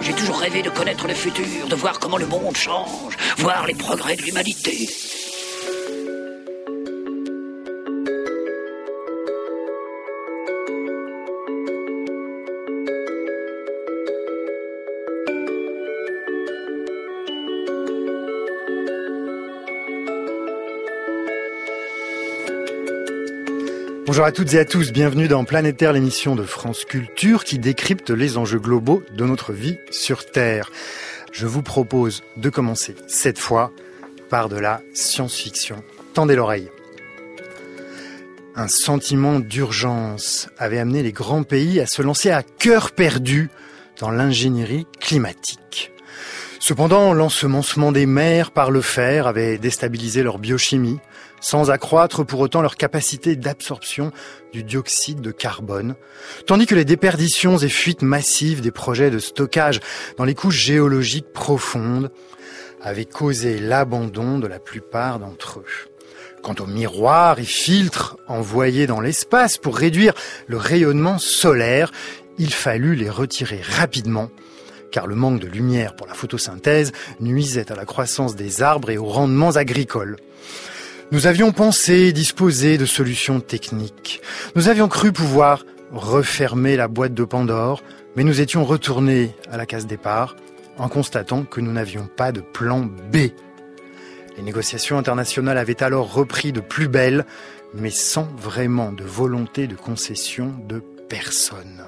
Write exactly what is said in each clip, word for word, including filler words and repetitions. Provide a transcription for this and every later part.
J'ai toujours rêvé de connaître le futur, de voir comment le monde change, voir les progrès de l'humanité. Bonjour à toutes et à tous, bienvenue dans Planète Terre, l'émission de France Culture qui décrypte les enjeux globaux de notre vie sur Terre. Je vous propose de commencer cette fois par de la science-fiction. Tendez l'oreille. Un sentiment d'urgence avait amené les grands pays à se lancer à cœur perdu dans l'ingénierie climatique. Cependant, l'ensemencement des mers par le fer avait déstabilisé leur biochimie, sans accroître pour autant leur capacité d'absorption du dioxyde de carbone, tandis que les déperditions et fuites massives des projets de stockage dans les couches géologiques profondes avaient causé l'abandon de la plupart d'entre eux. Quant aux miroirs et filtres envoyés dans l'espace pour réduire le rayonnement solaire, il fallut les retirer rapidement, car le manque de lumière pour la photosynthèse nuisait à la croissance des arbres et aux rendements agricoles. Nous avions pensé disposer de solutions techniques. Nous avions cru pouvoir refermer la boîte de Pandore, mais nous étions retournés à la case départ en constatant que nous n'avions pas de plan B. Les négociations internationales avaient alors repris de plus belle, mais sans vraiment de volonté de concession de personne.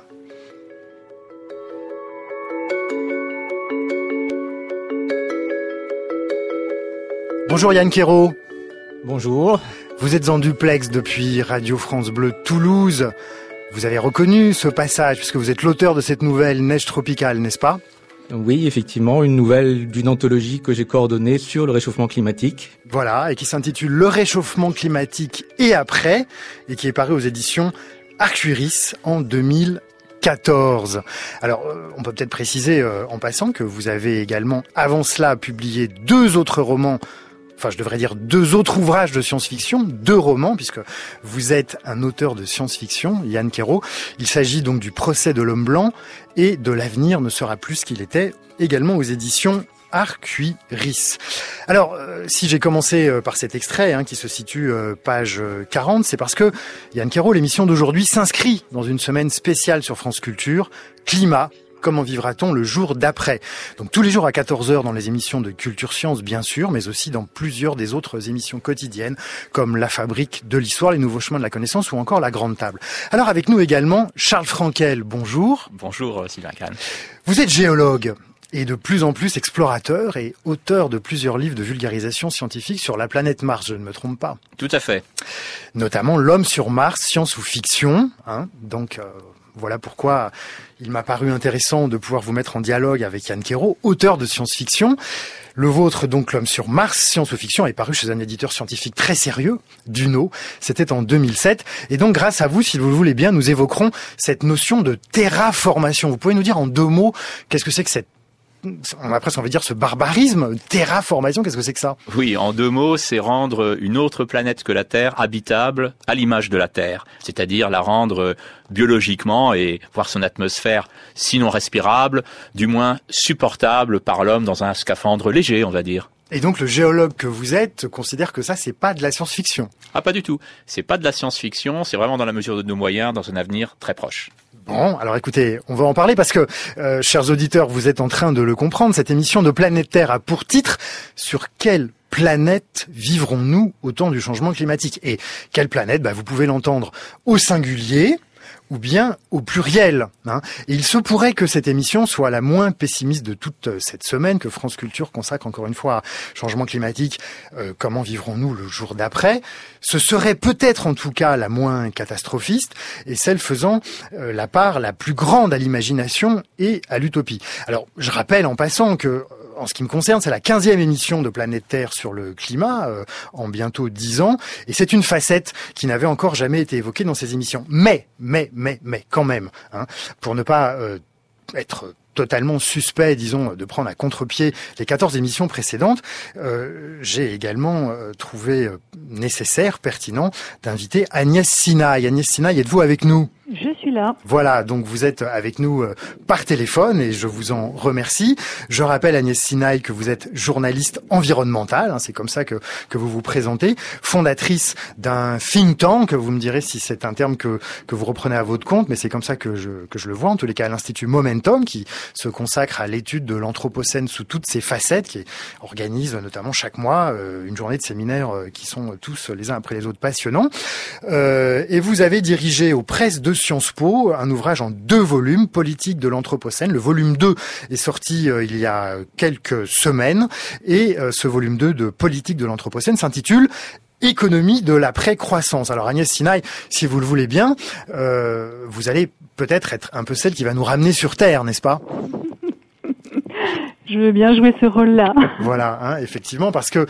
Bonjour Yann Kero. Bonjour. Vous êtes en duplex depuis Radio France Bleu Toulouse. Vous avez reconnu ce passage puisque vous êtes l'auteur de cette nouvelle Neige tropicale, n'est-ce pas ? Oui, effectivement, une nouvelle d'une anthologie que j'ai coordonnée sur le réchauffement climatique. Voilà, et qui s'intitule Le réchauffement climatique et après, et qui est paru aux éditions Arcueris en deux mille quatorze. Alors, on peut peut-être préciser euh, en passant que vous avez également, avant cela, publié deux autres romans. Enfin, je devrais dire deux autres ouvrages de science-fiction, deux romans, puisque vous êtes un auteur de science-fiction, Yann Kero. Il s'agit donc du Procès de l'homme blanc et de L'avenir ne sera plus ce qu'il était, également aux éditions Arcueris. Alors, euh, si j'ai commencé euh, par cet extrait, hein, qui se situe euh, page quarante, c'est parce que, Yann Kero, l'émission d'aujourd'hui s'inscrit dans une semaine spéciale sur France Culture, Climat. Comment vivra-t-on le jour d'après ? Donc tous les jours à quatorze heures dans les émissions de Culture Science, bien sûr, mais aussi dans plusieurs des autres émissions quotidiennes, comme La Fabrique de l'Histoire, Les Nouveaux Chemins de la Connaissance ou encore La Grande Table. Alors avec nous également, Charles Frankel, bonjour. Bonjour Sylvain Kahn. Vous êtes géologue et de plus en plus explorateur et auteur de plusieurs livres de vulgarisation scientifique sur la planète Mars, je ne me trompe pas. Tout à fait. Notamment L'homme sur Mars, science ou fiction, hein, donc... Euh, Voilà pourquoi il m'a paru intéressant de pouvoir vous mettre en dialogue avec Yann Kero, auteur de science-fiction. Le vôtre, donc L'homme sur Mars, science ou fiction, est paru chez un éditeur scientifique très sérieux, Duno. C'était en deux mille sept. Et donc, grâce à vous, si vous le voulez bien, nous évoquerons cette notion de terraformation. Vous pouvez nous dire en deux mots, qu'est-ce que c'est que cette on a presque envie de dire ce barbarisme, terraformation, qu'est-ce que c'est que ça ? Oui, en deux mots, c'est rendre une autre planète que la Terre habitable à l'image de la Terre, c'est-à-dire la rendre biologiquement et voir son atmosphère, sinon respirable, du moins supportable par l'homme dans un scaphandre léger, on va dire. Et donc le géologue que vous êtes considère que ça, c'est pas de la science-fiction ? Ah, pas du tout. C'est pas de la science-fiction, c'est vraiment dans la mesure de nos moyens, dans un avenir très proche. Bon, alors écoutez, on va en parler parce que, euh, chers auditeurs, vous êtes en train de le comprendre, cette émission de Planète Terre a pour titre « Sur quelle planète vivrons-nous au temps du changement climatique ?» Et quelle planète ? Bah, vous pouvez l'entendre au singulier ou bien au pluriel. Hein. Et il se pourrait que cette émission soit la moins pessimiste de toute cette semaine, que France Culture consacre encore une fois à changement climatique, euh, comment vivrons-nous le jour d'après. Ce serait peut-être en tout cas la moins catastrophiste et celle faisant euh, la part la plus grande à l'imagination et à l'utopie. Alors je rappelle en passant que en ce qui me concerne, c'est la quinzième émission de Planète Terre sur le climat, euh, en bientôt dix ans, et c'est une facette qui n'avait encore jamais été évoquée dans ces émissions. Mais, mais, mais, mais, quand même, hein, pour ne pas euh, être totalement suspect, disons, de prendre à contre-pied les quatorze émissions précédentes, euh, j'ai également euh, trouvé nécessaire, pertinent, d'inviter Agnès Sinaï. Agnès Sinaï, êtes-vous avec nous ? Je suis là. Voilà, donc vous êtes avec nous euh, par téléphone et je vous en remercie. Je rappelle, Agnès Sinaï, que vous êtes journaliste environnementale, hein, c'est comme ça que, que vous vous présentez, fondatrice d'un think tank, vous me direz si c'est un terme que, que vous reprenez à votre compte, mais c'est comme ça que je, que je le vois, en tous les cas, à l'Institut Momentum, qui se consacre à l'étude de l'Anthropocène sous toutes ses facettes, qui organise notamment chaque mois euh, une journée de séminaires euh, qui sont tous les uns après les autres passionnants. Euh, et vous avez dirigé aux presses de Sciences Po un ouvrage en deux volumes, Politique de l'Anthropocène. Le volume deux est sorti euh, il y a quelques semaines et euh, ce volume deux de Politique de l'Anthropocène s'intitule Économie de l'après-croissance. Alors Agnès Sinaï, si vous le voulez bien, euh, vous allez peut-être être un peu celle qui va nous ramener sur Terre, n'est-ce pas ? Je veux bien jouer ce rôle-là. Voilà, hein, effectivement, parce que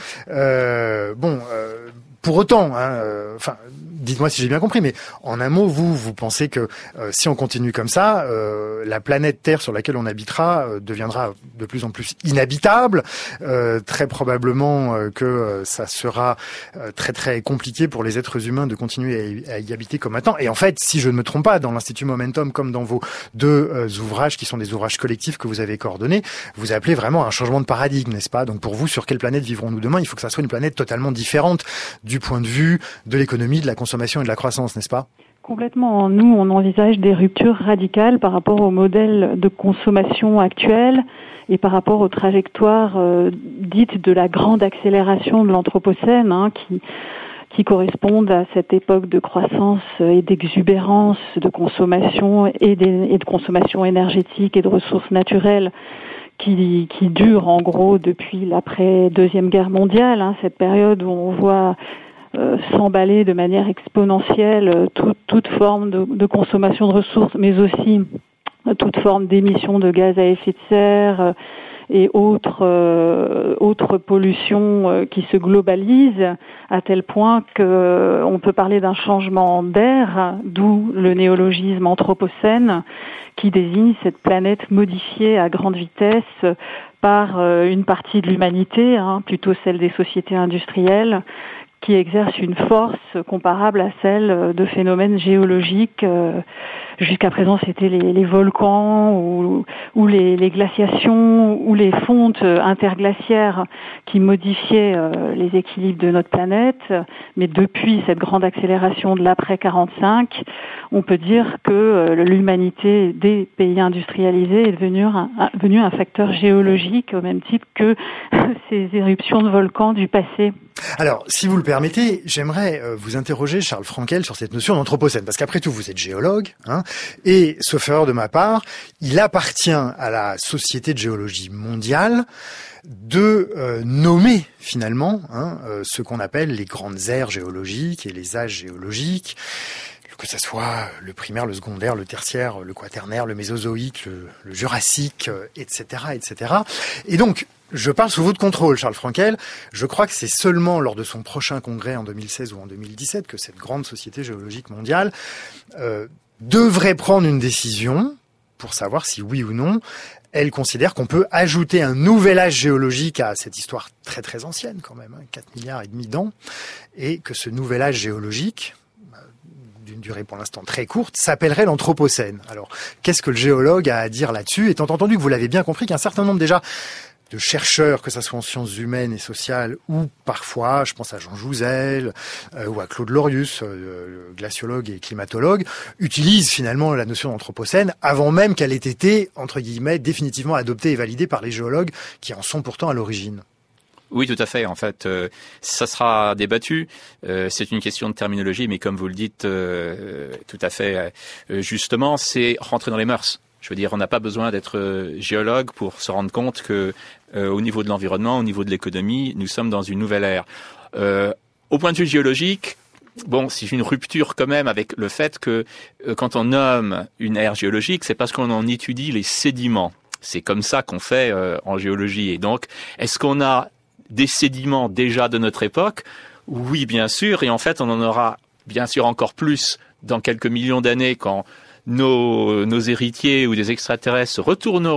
euh, bon, euh, pour autant, hein, euh, enfin, dites-moi si j'ai bien compris, mais en un mot, vous, vous pensez que euh, si on continue comme ça, euh, la planète Terre sur laquelle on habitera euh, deviendra de plus en plus inhabitable. Euh, très probablement euh, que euh, ça sera euh, très très compliqué pour les êtres humains de continuer à y, à y habiter comme maintenant. Et en fait, si je ne me trompe pas, dans l'Institut Momentum, comme dans vos deux euh, ouvrages qui sont des ouvrages collectifs que vous avez coordonnés, vous appelez vraiment un changement de paradigme, n'est-ce pas ? Donc pour vous, sur quelle planète vivrons-nous demain ? Il faut que ça soit une planète totalement différente du point de vue de l'économie, de la consommation et de la croissance, n'est-ce pas ? Complètement. Nous, on envisage des ruptures radicales par rapport au modèle de consommation actuel et par rapport aux trajectoires euh, dites de la grande accélération de l'Anthropocène, hein, qui qui correspondent à cette époque de croissance et d'exubérance de consommation et, des, et de consommation énergétique et de ressources naturelles qui, qui dure en gros depuis l'après-deuxième guerre mondiale, hein, cette période où on voit euh, s'emballer de manière exponentielle euh, tout, toute forme de, de consommation de ressources, mais aussi euh, toute forme d'émissions de gaz à effet de serre euh, et autres euh, autres pollutions euh, qui se globalisent à tel point que euh, on peut parler d'un changement d'ère, d'où le néologisme anthropocène, qui désigne cette planète modifiée à grande vitesse par euh, une partie de l'humanité, hein, plutôt celle des sociétés industrielles, qui exerce une force comparable à celle de phénomènes géologiques. Euh, jusqu'à présent, c'était les, les volcans ou, ou les, les glaciations ou les fontes interglaciaires qui modifiaient euh, les équilibres de notre planète. Mais depuis cette grande accélération de l'après quarante-cinq, on peut dire que euh, l'humanité des pays industrialisés est devenue un, un, devenue un facteur géologique au même titre que ces éruptions de volcans du passé. Alors, si vous le permettez, j'aimerais vous interroger, Charles Frankel, sur cette notion d'anthropocène, parce qu'après tout, vous êtes géologue, hein, et, sauf erreur de ma part, il appartient à la Société de géologie mondiale de euh, nommer finalement hein, euh, ce qu'on appelle les grandes aires géologiques et les âges géologiques, que ce soit le primaire, le secondaire, le tertiaire, le quaternaire, le mésozoïque, le, le jurassique, euh, et cetera, et cetera. Et donc, je parle sous votre contrôle, Charles Frankel. Je crois que c'est seulement lors de son prochain congrès en deux mille seize ou en deux mille dix-sept que cette grande société géologique mondiale euh, devrait prendre une décision pour savoir si oui ou non elle considère qu'on peut ajouter un nouvel âge géologique à cette histoire très très ancienne quand même, hein, quatre milliards et demi d'ans, et que ce nouvel âge géologique, d'une durée pour l'instant très courte, s'appellerait l'Anthropocène. Alors, qu'est-ce que le géologue a à dire là-dessus, étant entendu que vous l'avez bien compris qu'un certain nombre déjà de chercheurs, que ce soit en sciences humaines et sociales, ou parfois, je pense à Jean Jouzel, euh, ou à Claude Lorius, euh, glaciologue et climatologue, utilisent finalement la notion d'Anthropocène avant même qu'elle ait été, entre guillemets, définitivement adoptée et validée par les géologues qui en sont pourtant à l'origine. Oui, tout à fait. En fait, euh, ça sera débattu. Euh, c'est une question de terminologie, mais comme vous le dites euh, tout à fait euh, justement, c'est rentrer dans les mœurs. Je veux dire, on n'a pas besoin d'être géologue pour se rendre compte que, euh, au niveau de l'environnement, au niveau de l'économie, nous sommes dans une nouvelle ère. Euh, au point de vue géologique, bon, c'est une rupture quand même avec le fait que euh, quand on nomme une ère géologique, c'est parce qu'on en étudie les sédiments. C'est comme ça qu'on fait euh, en géologie. Et donc, est-ce qu'on a des sédiments déjà de notre époque? Oui, bien sûr. Et en fait, on en aura bien sûr encore plus dans quelques millions d'années quand nos, nos héritiers ou des extraterrestres se retourneront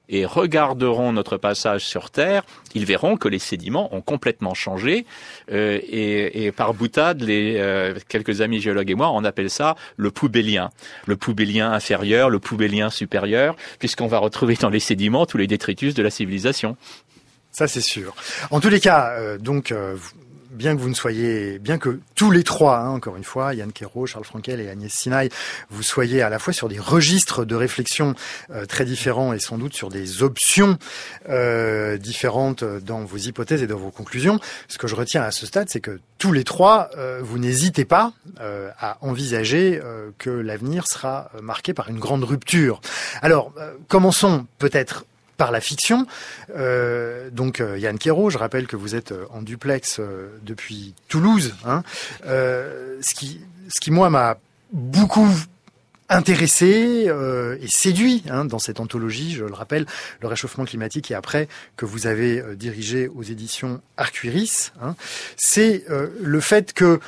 et regarderont notre passage sur Terre, ils verront que les sédiments ont complètement changé. Euh, et, et par boutade, les, euh, quelques amis géologues et moi, on appelle ça le poubélien. Le poubélien inférieur, le poubélien supérieur, puisqu'on va retrouver dans les sédiments tous les détritus de la civilisation. Ça, c'est sûr. En tous les cas, euh, donc... Euh, bien que vous ne soyez, bien que tous les trois, hein, encore une fois, Yann Kero, Charles Frankel et Agnès Sinaï, vous soyez à la fois sur des registres de réflexion euh, très différents et sans doute sur des options euh, différentes dans vos hypothèses et dans vos conclusions, ce que je retiens à ce stade, c'est que tous les trois, euh, vous n'hésitez pas euh, à envisager euh, que l'avenir sera marqué par une grande rupture. Alors, euh, commençons peut-être par la fiction. Euh, donc euh, Yann Kero, je rappelle que vous êtes euh, en duplex euh, depuis Toulouse. Hein. Euh, ce qui, ce qui moi m'a beaucoup intéressé euh, et séduit hein, dans cette anthologie, je le rappelle, le réchauffement climatique et après que vous avez euh, dirigé aux éditions Arcuiris, hein, c'est euh, le fait que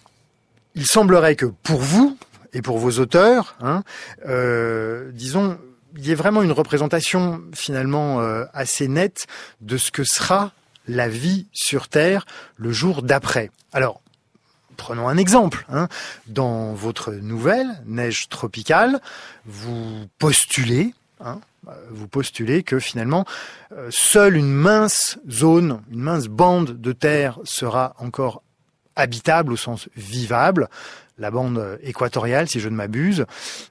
il semblerait que pour vous et pour vos auteurs, hein, euh, disons, il y a vraiment une représentation finalement euh, assez nette de ce que sera la vie sur Terre le jour d'après. Alors, prenons un exemple. Hein. Dans votre nouvelle, Neige tropicale, vous postulez, hein, vous postulez que finalement, euh, seule une mince zone, une mince bande de terre sera encore habitable au sens vivable, la bande équatoriale, si je ne m'abuse.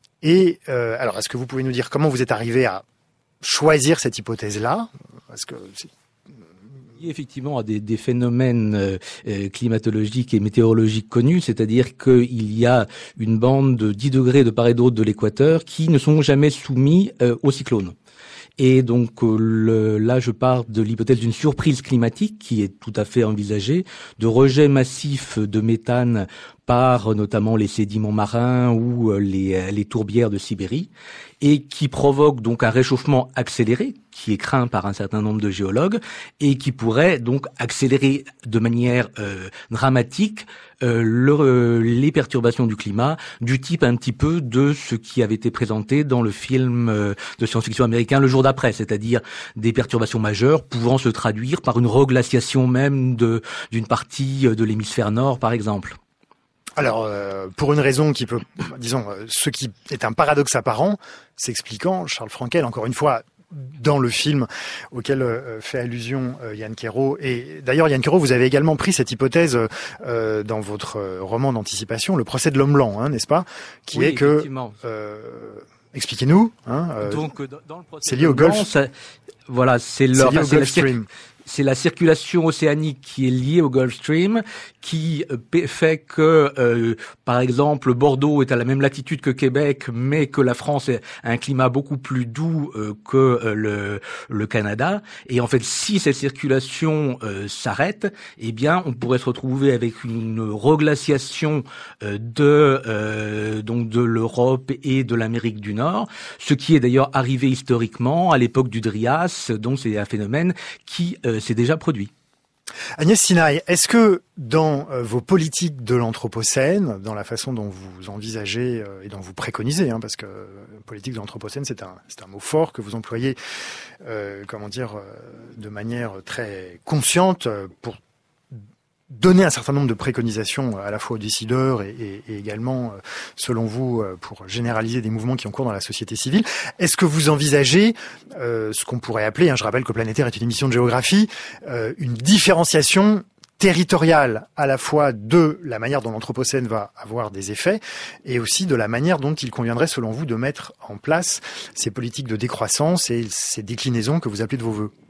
Et euh, alors, est-ce que vous pouvez nous dire comment vous êtes arrivé à choisir cette hypothèse-là ? Parce que c'est... Effectivement, à des, des phénomènes euh, climatologiques et météorologiques connus, c'est-à-dire qu'il y a une bande de dix degrés de part et d'autre de l'équateur qui ne sont jamais soumis euh, aux cyclones. Et donc euh, le, là, je pars de l'hypothèse d'une surprise climatique qui est tout à fait envisagée, de rejet massif de méthane par notamment les sédiments marins ou les, les tourbières de Sibérie, et qui provoque donc un réchauffement accéléré, qui est craint par un certain nombre de géologues, et qui pourrait donc accélérer de manière euh, dramatique euh, le, euh, les perturbations du climat, du type un petit peu de ce qui avait été présenté dans le film euh, de science-fiction américain Le Jour d'après, c'est-à-dire des perturbations majeures pouvant se traduire par une reglaciation même de d'une partie de l'hémisphère nord, par exemple. Alors, euh, pour une raison qui peut, disons, euh, ce qui est un paradoxe apparent, s'expliquant, Charles Frankel, encore une fois, dans le film auquel euh, fait allusion euh, Yann Kero. Et d'ailleurs, Yann Kero, vous avez également pris cette hypothèse euh, dans votre roman d'anticipation, Le procès de l'homme blanc, hein, n'est-ce pas ? Qui oui, est que... Euh, expliquez-nous. Hein, euh, Donc, dans le procès c'est lié au Gulf. Blanc, ça, voilà, c'est, leur, c'est lié au c'est Gulf la, Stream. C'est la circulation océanique qui est liée au Gulf Stream, qui fait que, euh, par exemple, Bordeaux est à la même latitude que Québec, mais que la France a un climat beaucoup plus doux euh, que euh, le, le Canada. Et en fait, si cette circulation euh, s'arrête, eh bien, on pourrait se retrouver avec une reglaciation euh, de euh, donc de l'Europe et de l'Amérique du Nord, ce qui est d'ailleurs arrivé historiquement à l'époque du Drias. Donc, c'est un phénomène qui euh, s'est déjà produit. Agnès Sinaï, est-ce que dans euh, vos politiques de l'Anthropocène, dans la façon dont vous envisagez euh, et dont vous préconisez, hein, parce que euh, politique de l'Anthropocène, c'est un, c'est un mot fort que vous employez, euh, comment dire, euh, de manière très consciente euh, pour donner un certain nombre de préconisations à la fois aux décideurs et, et, et également, selon vous, pour généraliser des mouvements qui ont cours dans la société civile. Est-ce que vous envisagez euh, ce qu'on pourrait appeler, hein, je rappelle que Planétaire est une émission de géographie, euh, une différenciation territoriale à la fois de la manière dont l'Anthropocène va avoir des effets et aussi de la manière dont il conviendrait, selon vous, de mettre en place ces politiques de décroissance et ces déclinaisons que vous appelez de vos voeux?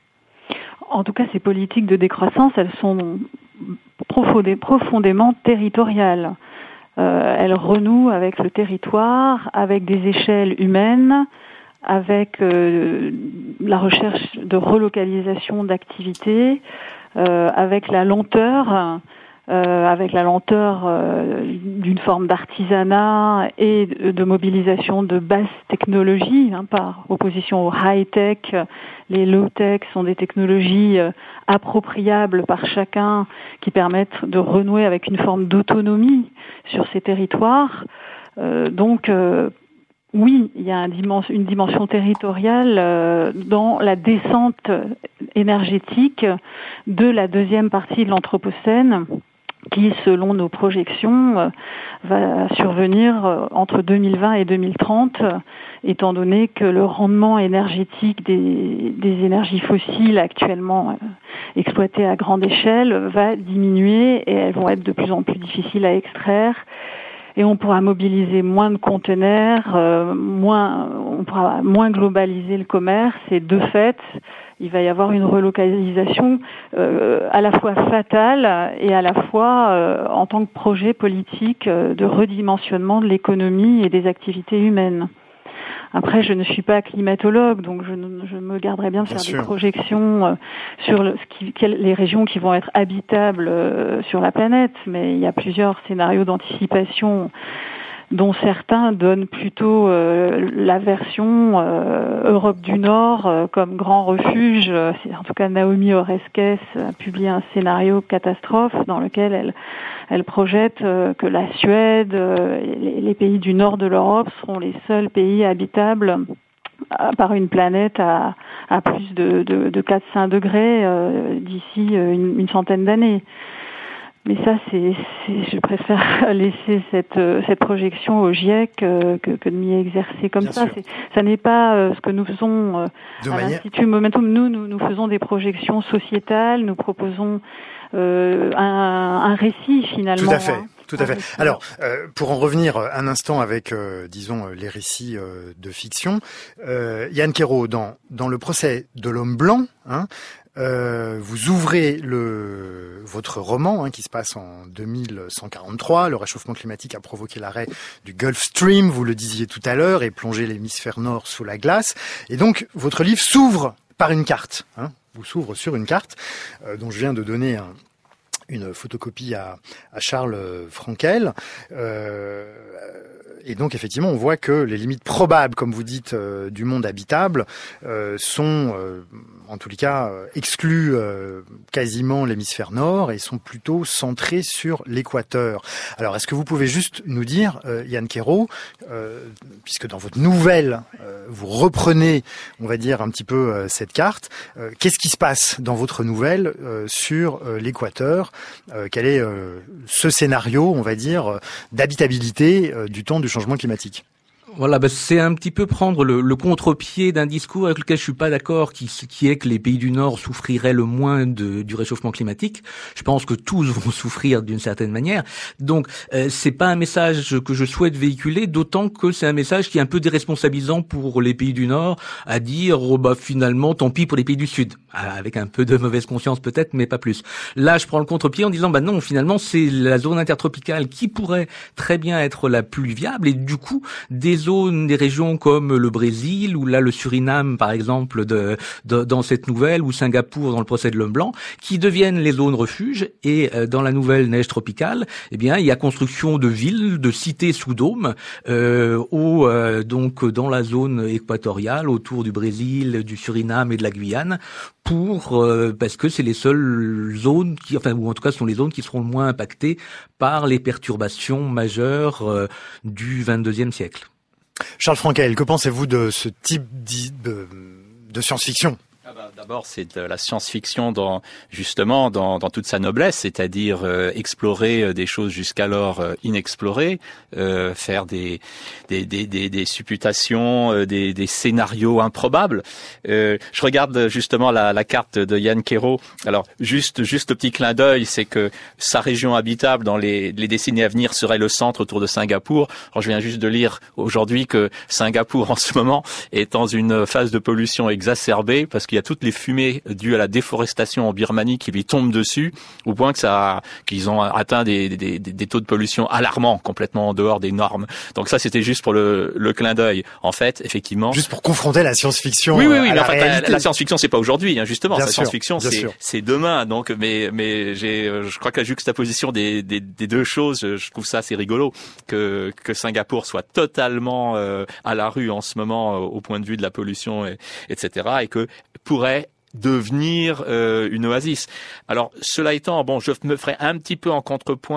En tout cas, ces politiques de décroissance, elles sont profondément territoriales. Euh, elles renouent avec le territoire, avec des échelles humaines, avec euh, la recherche de relocalisation d'activités, euh, avec la lenteur, euh, avec la lenteur euh, d'une forme d'artisanat et de, de mobilisation de basse technologie, hein, par opposition au high-tech. Les low-tech sont des technologies euh, appropriables par chacun qui permettent de renouer avec une forme d'autonomie sur ces territoires. Euh, donc, euh, oui, il y a un dimension, une dimension territoriale euh, dans la descente énergétique de la deuxième partie de l'Anthropocène, qui, selon nos projections, euh, va survenir euh, entre deux mille vingt et deux mille trente, euh, étant donné que le rendement énergétique des, des énergies fossiles actuellement euh, exploitées à grande échelle va diminuer et elles vont être de plus en plus difficiles à extraire. Et on pourra mobiliser moins de conteneurs, euh, moins, on pourra moins globaliser le commerce, et de fait, il va y avoir une relocalisation euh, à la fois fatale et à la fois euh, en tant que projet politique euh, de redimensionnement de l'économie et des activités humaines. Après, je ne suis pas climatologue, donc je, ne, je me garderai bien de faire bien des projections euh, sur le, ce qui, quelles, les régions qui vont être habitables euh, sur la planète, mais il y a plusieurs scénarios d'anticipation, dont certains donnent plutôt euh, la version euh, Europe du Nord euh, comme grand refuge. C'est, en tout cas, Naomi Oreskes a publié un scénario catastrophe dans lequel elle, elle projette euh, que la Suède, euh, les, les pays du nord de l'Europe seront les seuls pays habitables euh, par une planète à, à plus de, de, de quatre à cinq degrés euh, d'ici une, une centaine d'années. Mais ça, c'est, c'est, je préfère laisser cette, cette projection au GIEC que, que, que de m'y exercer comme Bien ça. C'est, ça n'est pas euh, ce que nous faisons euh, à manière... l'Institut Momentum. Nous, nous, nous faisons des projections sociétales. Nous proposons euh, un, un récit finalement. Tout à fait. Hein. Tout à fait. Alors, euh, pour en revenir un instant avec, euh, disons, les récits euh, de fiction, euh, Yann Kero, dans dans le procès de l'homme blanc, hein, Euh, vous ouvrez le votre roman hein, qui se passe en deux mille cent quarante-trois. Le réchauffement climatique a provoqué l'arrêt du Gulf Stream, vous le disiez tout à l'heure, et plongé l'hémisphère nord sous la glace. Et donc, votre livre s'ouvre par une carte. Hein, vous s'ouvre sur une carte euh, dont je viens de donner un, une photocopie à, à Charles Frankel. Euh, Et donc, effectivement, on voit que les limites probables, comme vous dites, euh, du monde habitable euh, sont, euh, en tous les cas, euh, exclues euh, quasiment l'hémisphère nord et sont plutôt centrées sur l'équateur. Alors, est-ce que vous pouvez juste nous dire, euh, Yann Kero, euh, puisque dans votre nouvelle, euh, vous reprenez, on va dire, un petit peu euh, cette carte, euh, qu'est-ce qui se passe dans votre nouvelle euh, sur euh, l'équateur euh, Quel est euh, ce scénario, on va dire, euh, d'habitabilité euh, du temps du changement climatique? Voilà, bah c'est un petit peu prendre le, le contre-pied d'un discours avec lequel je suis pas d'accord, qui, qui est que les pays du Nord souffriraient le moins de, du réchauffement climatique. Je pense que tous vont souffrir d'une certaine manière. Donc, euh, c'est pas un message que je souhaite véhiculer, d'autant que c'est un message qui est un peu déresponsabilisant pour les pays du Nord, à dire, oh, bah finalement, tant pis pour les pays du Sud, avec un peu de mauvaise conscience peut-être, mais pas plus. Là, je prends le contre-pied en disant, bah non, finalement, c'est la zone intertropicale qui pourrait très bien être la plus viable, et du coup, des zones, des régions comme le Brésil, ou là le Suriname par exemple de, de, dans cette nouvelle, ou Singapour dans le procès de l'homme blanc, qui deviennent les zones refuges. Et euh, dans la nouvelle neige tropicale, eh bien il y a construction de villes, de cités sous dôme, euh, au, euh, donc dans la zone équatoriale autour du Brésil, du Suriname et de la Guyane, pour euh, parce que c'est les seules zones qui, enfin ou en tout cas ce sont les zones qui seront le moins impactées par les perturbations majeures euh, du vingt-deuxième siècle. Charles Frankel, que pensez-vous de ce type de, de science-fiction ? Ah bah, d'abord, c'est de la science-fiction dans justement dans, dans toute sa noblesse, c'est-à-dire euh, explorer euh, des choses jusqu'alors euh, inexplorées, euh, faire des des des des, des supputations, euh, des, des scénarios improbables. Euh, je regarde justement la, la carte de Yann Kero. Alors juste juste le petit clin d'œil, c'est que sa région habitable dans les, les décennies à venir serait le centre autour de Singapour. Alors je viens juste de lire aujourd'hui que Singapour en ce moment est dans une phase de pollution exacerbée parce qu'il y a toutes les fumées dues à la déforestation en Birmanie qui lui tombent dessus, au point que ça, qu'ils ont atteint des, des, des, des taux de pollution alarmants, complètement en dehors des normes. Donc ça, c'était juste pour le, le clin d'œil. En fait, effectivement. Juste pour confronter la science-fiction. Oui, oui, oui. À mais la, en fait, réalité. la, la science-fiction, c'est pas aujourd'hui, hein, justement. Bien la sûr, science-fiction, c'est, sûr. c'est demain. Donc, mais, mais j'ai, je crois que la juxtaposition des, des, des deux choses, je trouve ça assez rigolo que, que Singapour soit totalement euh, à la rue en ce moment euh, au point de vue de la pollution, et, etc. et que pourrait devenir euh, une oasis. Alors, cela étant, bon, je me ferai un petit peu en contrepoint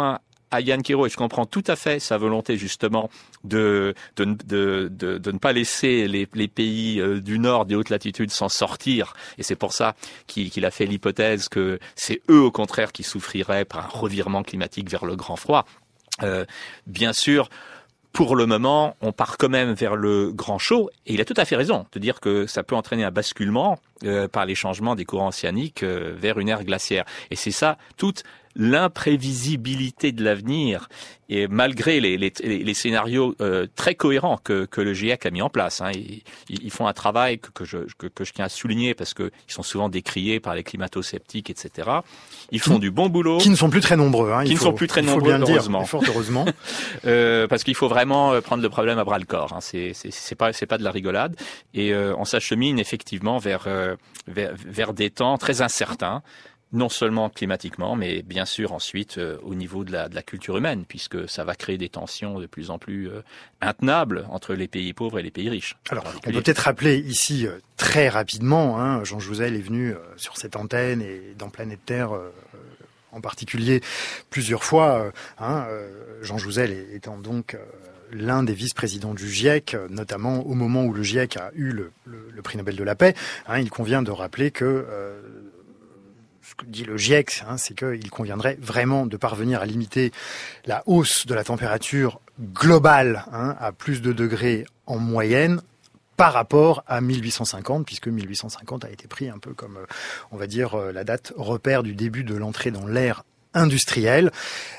à Yann Kero, et je comprends tout à fait sa volonté justement de de de de, de ne pas laisser les, les pays euh, du Nord, des hautes latitudes s'en sortir, et c'est pour ça qu'il, qu'il a fait l'hypothèse que c'est eux au contraire qui souffriraient par un revirement climatique vers le grand froid. Euh, bien sûr, pour le moment, on part quand même vers le grand chaud, et il a tout à fait raison de dire que ça peut entraîner un basculement euh, par les changements des courants océaniques euh, vers une ère glaciaire. Et c'est ça, toute l'imprévisibilité de l'avenir, et malgré les, les, les scénarios euh, très cohérents que, que le GIEC a mis en place. Hein, ils, ils font un travail que, que, je, que, que je tiens à souligner parce qu'ils sont souvent décriés par les climato-sceptiques, et cetera. Ils font qui, du bon boulot. Qui ne sont plus très nombreux. Hein, qui ne faut, sont plus très nombreux, bien heureusement. Le dire, fort heureusement. euh, parce qu'il faut vraiment prendre le problème à bras le corps. Hein, c'est, c'est, c'est pas, c'est pas de la rigolade. Et euh, on s'achemine effectivement vers, euh, vers, vers des temps très incertains. Non seulement climatiquement, mais bien sûr ensuite euh, au niveau de la, de la culture humaine, puisque ça va créer des tensions de plus en plus euh, intenables entre les pays pauvres et les pays riches. Alors, on peut peut-être rappeler ici euh, très rapidement, hein, Jean Jouzel est venu euh, sur cette antenne et dans Planète Terre euh, en particulier plusieurs fois. Euh, hein, euh, Jean Jouzel étant donc... Euh, l'un des vice-présidents du GIEC, notamment au moment où le GIEC a eu le, le, le prix Nobel de la paix. Hein, il convient de rappeler que euh, ce que dit le GIEC, hein, c'est qu'il conviendrait vraiment de parvenir à limiter la hausse de la température globale hein, à plus de degrés en moyenne par rapport à mille huit cent cinquante, puisque mille huit cent cinquante a été pris un peu comme, on va dire, la date repère du début de l'entrée dans l'ère industrielle.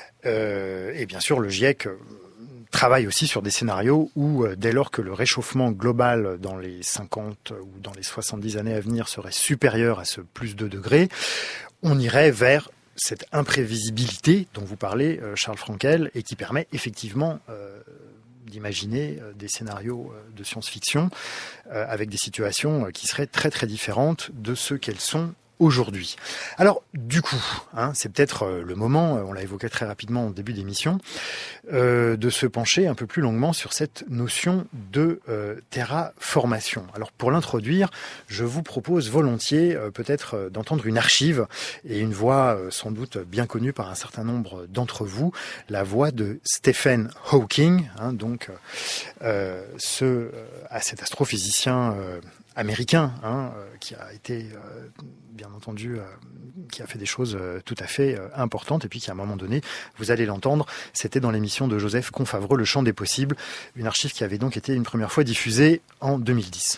Euh, et bien sûr, le GIEC travaille aussi sur des scénarios où, dès lors que le réchauffement global dans les cinquante ou dans les soixante-dix années à venir serait supérieur à ce plus deux degrés, on irait vers cette imprévisibilité dont vous parlez, Charles Frankel, et qui permet effectivement euh, d'imaginer des scénarios de science-fiction euh, avec des situations qui seraient très très différentes de ce qu'elles sont aujourd'hui. Alors, du coup, hein, c'est peut-être le moment, on l'a évoqué très rapidement au début d'émission, euh, de se pencher un peu plus longuement sur cette notion de euh, terraformation. Alors, pour l'introduire, je vous propose volontiers euh, peut-être euh, d'entendre une archive et une voix euh, sans doute bien connue par un certain nombre d'entre vous, la voix de Stephen Hawking, hein, donc euh, ce, euh, à cet astrophysicien euh, américain, hein, euh, qui a été euh, bien entendu, euh, qui a fait des choses euh, tout à fait euh, importantes, et puis qui à un moment donné, vous allez l'entendre, c'était dans l'émission de Joseph Confavreux, Le Champ des possibles, une archive qui avait donc été une première fois diffusée en deux mille dix.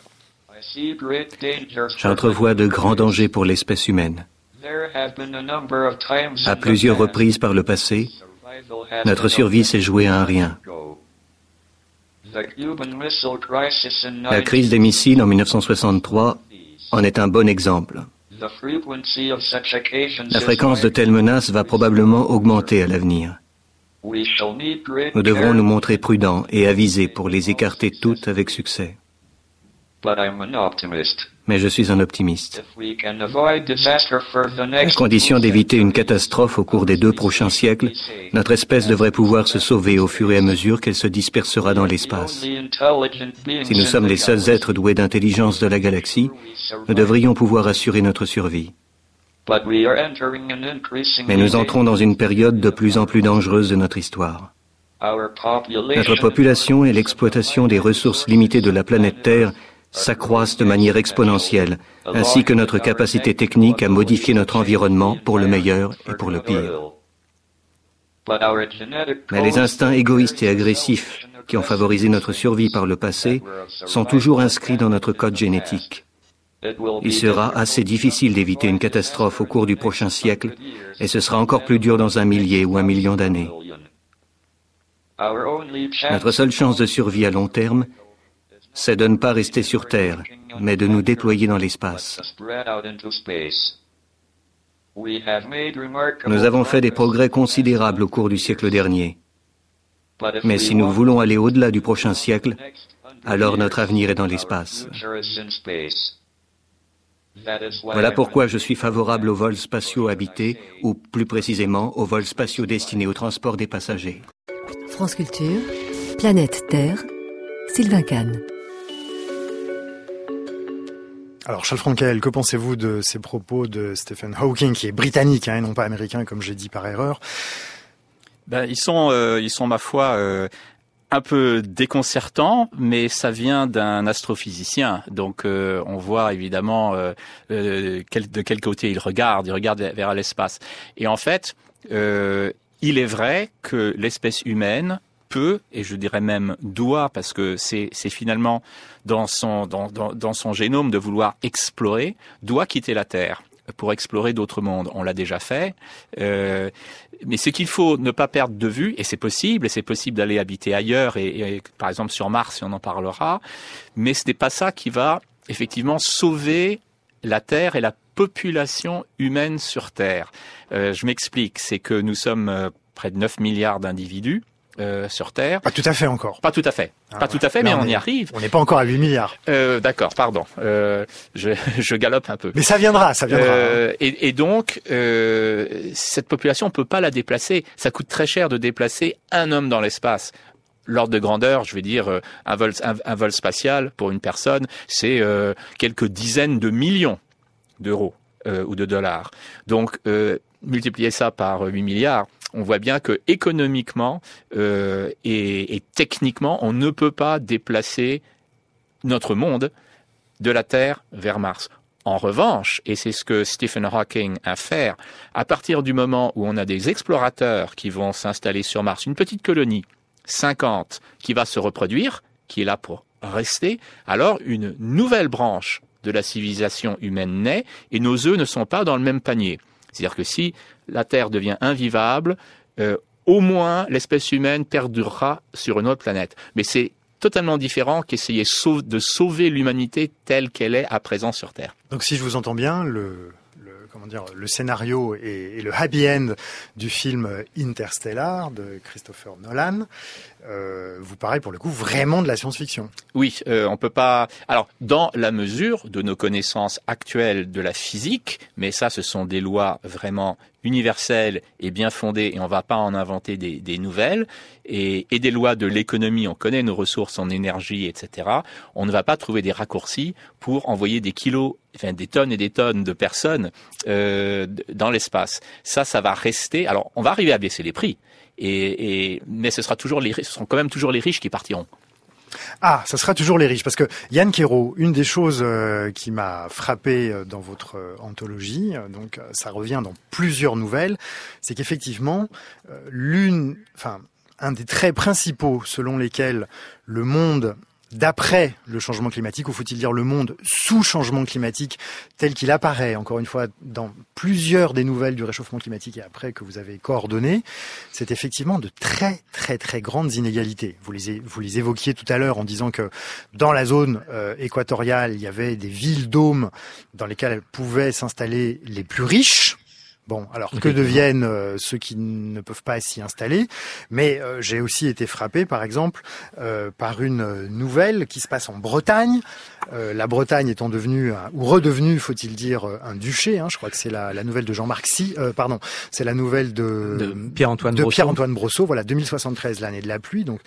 J'entrevois de grands dangers pour l'espèce humaine. À plusieurs reprises par le passé, notre survie s'est jouée à un rien. La crise des missiles en mille neuf cent soixante-trois en est un bon exemple. La fréquence de telles menaces va probablement augmenter à l'avenir. Nous devrons nous montrer prudents et avisés pour les écarter toutes avec succès. Mais je suis un optimiste. À condition d'éviter une catastrophe au cours des deux prochains siècles, notre espèce devrait pouvoir se sauver au fur et à mesure qu'elle se dispersera dans l'espace. Si nous sommes les seuls êtres doués d'intelligence de la galaxie, nous devrions pouvoir assurer notre survie. Mais nous entrons dans une période de plus en plus dangereuse de notre histoire. Notre population et l'exploitation des ressources limitées de la planète Terre s'accroissent de manière exponentielle, ainsi que notre capacité technique à modifier notre environnement pour le meilleur et pour le pire. Mais les instincts égoïstes et agressifs qui ont favorisé notre survie par le passé sont toujours inscrits dans notre code génétique. Il sera assez difficile d'éviter une catastrophe au cours du prochain siècle, et ce sera encore plus dur dans un millier ou un million d'années. Notre seule chance de survie à long terme, c'est de ne pas rester sur Terre, mais de nous déployer dans l'espace. Nous avons fait des progrès considérables au cours du siècle dernier. Mais si nous voulons aller au-delà du prochain siècle, alors notre avenir est dans l'espace. Voilà pourquoi je suis favorable aux vols spatiaux habités, ou plus précisément aux vols spatiaux destinés au transport des passagers. France Culture, Planète Terre, Sylvain Kahn. Alors, Charles Frankel, que pensez-vous de ces propos de Stephen Hawking, qui est britannique, hein, et non pas américain, comme j'ai dit par erreur? Ben, ils sont, euh, ils sont ma foi euh, un peu déconcertants, mais ça vient d'un astrophysicien. Donc, euh, on voit évidemment euh, euh, quel, de quel côté il regarde. Il regarde vers, vers l'espace. Et en fait, euh, il est vrai que l'espèce humaine peut, et je dirais même doit, parce que c'est, c'est finalement dans son, dans, dans, dans son génome de vouloir explorer, doit quitter la Terre pour explorer d'autres mondes. On l'a déjà fait. Euh, mais ce qu'il faut ne pas perdre de vue, et c'est possible, et c'est possible d'aller habiter ailleurs, et, et par exemple sur Mars, si on en parlera, mais ce n'est pas ça qui va effectivement sauver la Terre et la population humaine sur Terre. Euh, je m'explique, c'est que nous sommes euh, près de neuf milliards d'individus euh, sur Terre. Pas tout à fait encore. Pas tout à fait. Ah, pas ouais. tout à fait, mais, mais on, on est, y arrive. On n'est pas encore à huit milliards. Euh, d'accord, pardon. Euh, je, je galope un peu. Mais ça viendra, ça viendra. Euh, et, et donc, euh, cette population, on peut pas la déplacer. Ça coûte très cher de déplacer un homme dans l'espace. L'ordre de grandeur, je vais dire, un vol, un, un vol spatial pour une personne, c'est euh, quelques dizaines de millions d'euros euh, ou de dollars. Donc, euh, multiplier ça par huit milliards, on voit bien que économiquement euh, et, et techniquement, on ne peut pas déplacer notre monde de la Terre vers Mars. En revanche, et c'est ce que Stephen Hawking a fait, à partir du moment où on a des explorateurs qui vont s'installer sur Mars, une petite colonie, cinquante, qui va se reproduire, qui est là pour rester, alors une nouvelle branche de la civilisation humaine naît et nos œufs ne sont pas dans le même panier. C'est-à-dire que si la Terre devient invivable, euh, au moins l'espèce humaine perdurera sur une autre planète. Mais c'est totalement différent qu'essayer de sauver l'humanité telle qu'elle est à présent sur Terre. Donc si je vous entends bien, le... comment dire, le scénario et, et le happy end du film Interstellar de Christopher Nolan euh, vous paraît pour le coup vraiment de la science-fiction. Oui, euh, on peut pas. Alors, dans la mesure de nos connaissances actuelles de la physique, mais ça, ce sont des lois vraiment universelles et bien fondées, et on va pas en inventer des, des nouvelles. Et, et des lois de l'économie, on connaît nos ressources en énergie, et cetera. On ne va pas trouver des raccourcis pour envoyer des kilos, enfin des tonnes et des tonnes de personnes euh, dans l'espace. Ça, ça va rester. Alors, on va arriver à baisser les prix, et, et mais ce sera toujours les, ce seront quand même toujours les riches qui partiront. Ah, ça sera toujours les riches, parce que Yann Kero, une des choses euh, qui m'a frappé dans votre euh, anthologie, euh, donc euh, ça revient dans plusieurs nouvelles, c'est qu'effectivement, euh, l'une, enfin, un des traits principaux selon lesquels le monde d'après le changement climatique, ou faut-il dire le monde sous changement climatique tel qu'il apparaît, encore une fois, dans plusieurs des nouvelles du réchauffement climatique et après que vous avez coordonné, c'est effectivement de très très très grandes inégalités. Vous les, vous les évoquiez tout à l'heure en disant que dans la zone euh, équatoriale, il y avait des villes-dômes dans lesquelles pouvaient s'installer les plus riches. Bon, alors que deviennent euh, ceux qui ne peuvent pas s'y installer? Mais euh, j'ai aussi été frappé, par exemple, euh, par une nouvelle qui se passe en Bretagne. Euh, la Bretagne étant devenue, un, ou redevenue, faut-il dire, un duché. Hein, je crois que c'est la, la nouvelle de Jean-Marc Sy. Euh, pardon, c'est la nouvelle de, de Pierre-Antoine de Brosseau. Pierre-Antoine Brosseau. Voilà, deux mille soixante-treize, l'année de la pluie. Donc,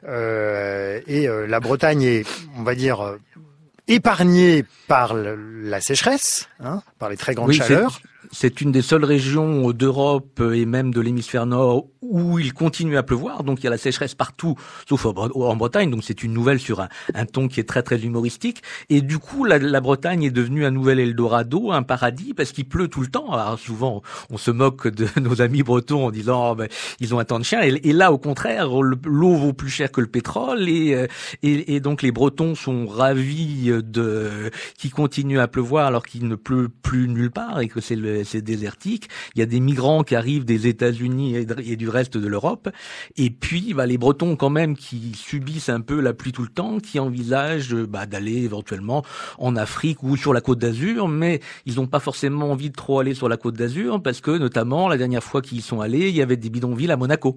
euh, et euh, la Bretagne est, on va dire, euh, épargnée par le, la sécheresse, hein, par les très grandes oui, chaleurs. C'est une des seules régions d'Europe et même de l'hémisphère nord où il continue à pleuvoir. Donc il y a la sécheresse partout, sauf en Bretagne. Donc c'est une nouvelle sur un, un ton qui est très très humoristique. Et du coup, la, la Bretagne est devenue un nouvel Eldorado, un paradis, parce qu'il pleut tout le temps. Alors souvent, on se moque de nos amis bretons en disant oh, ben, ils ont un temps de chien. Et, et là, au contraire, l'eau vaut plus cher que le pétrole. Et, et, et donc les Bretons sont ravis de qu'il continue à pleuvoir alors qu'il ne pleut plus nulle part et que c'est le c'est désertique. Il y a des migrants qui arrivent des États-Unis et du reste de l'Europe. Et puis, bah, les Bretons quand même qui subissent un peu la pluie tout le temps, qui envisagent bah, d'aller éventuellement en Afrique ou sur la Côte d'Azur, mais ils n'ont pas forcément envie de trop aller sur la Côte d'Azur parce que, notamment, la dernière fois qu'ils y sont allés, il y avait des bidonvilles à Monaco.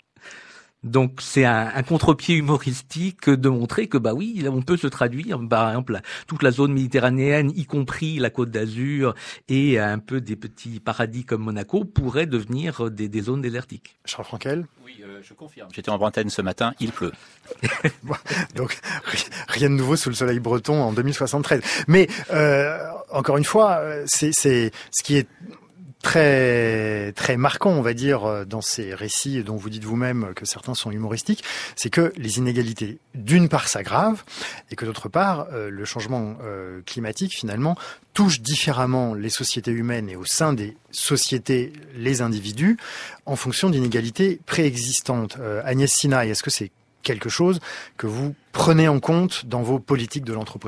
Donc c'est un, un contre-pied humoristique de montrer que bah oui, on peut se traduire, par exemple toute la zone méditerranéenne, y compris la Côte d'Azur et un peu des petits paradis comme Monaco, pourraient devenir des, des zones désertiques. Charles Frankel ? Oui, euh, je confirme. J'étais en Bretagne ce matin, il pleut. Donc rien de nouveau sous le soleil breton en deux mille soixante-treize. Mais euh, encore une fois, c'est, c'est ce qui est très très marquant, on va dire, dans ces récits dont vous dites vous-même que certains sont humoristiques, c'est que les inégalités, d'une part, s'aggravent, et que d'autre part, le changement climatique, finalement, touche différemment les sociétés humaines et au sein des sociétés, les individus, en fonction d'inégalités préexistantes. Euh, Agnès Sinaï, est-ce que c'est quelque chose que vous prenez en compte dans vos politiques de l'Anthropocène ?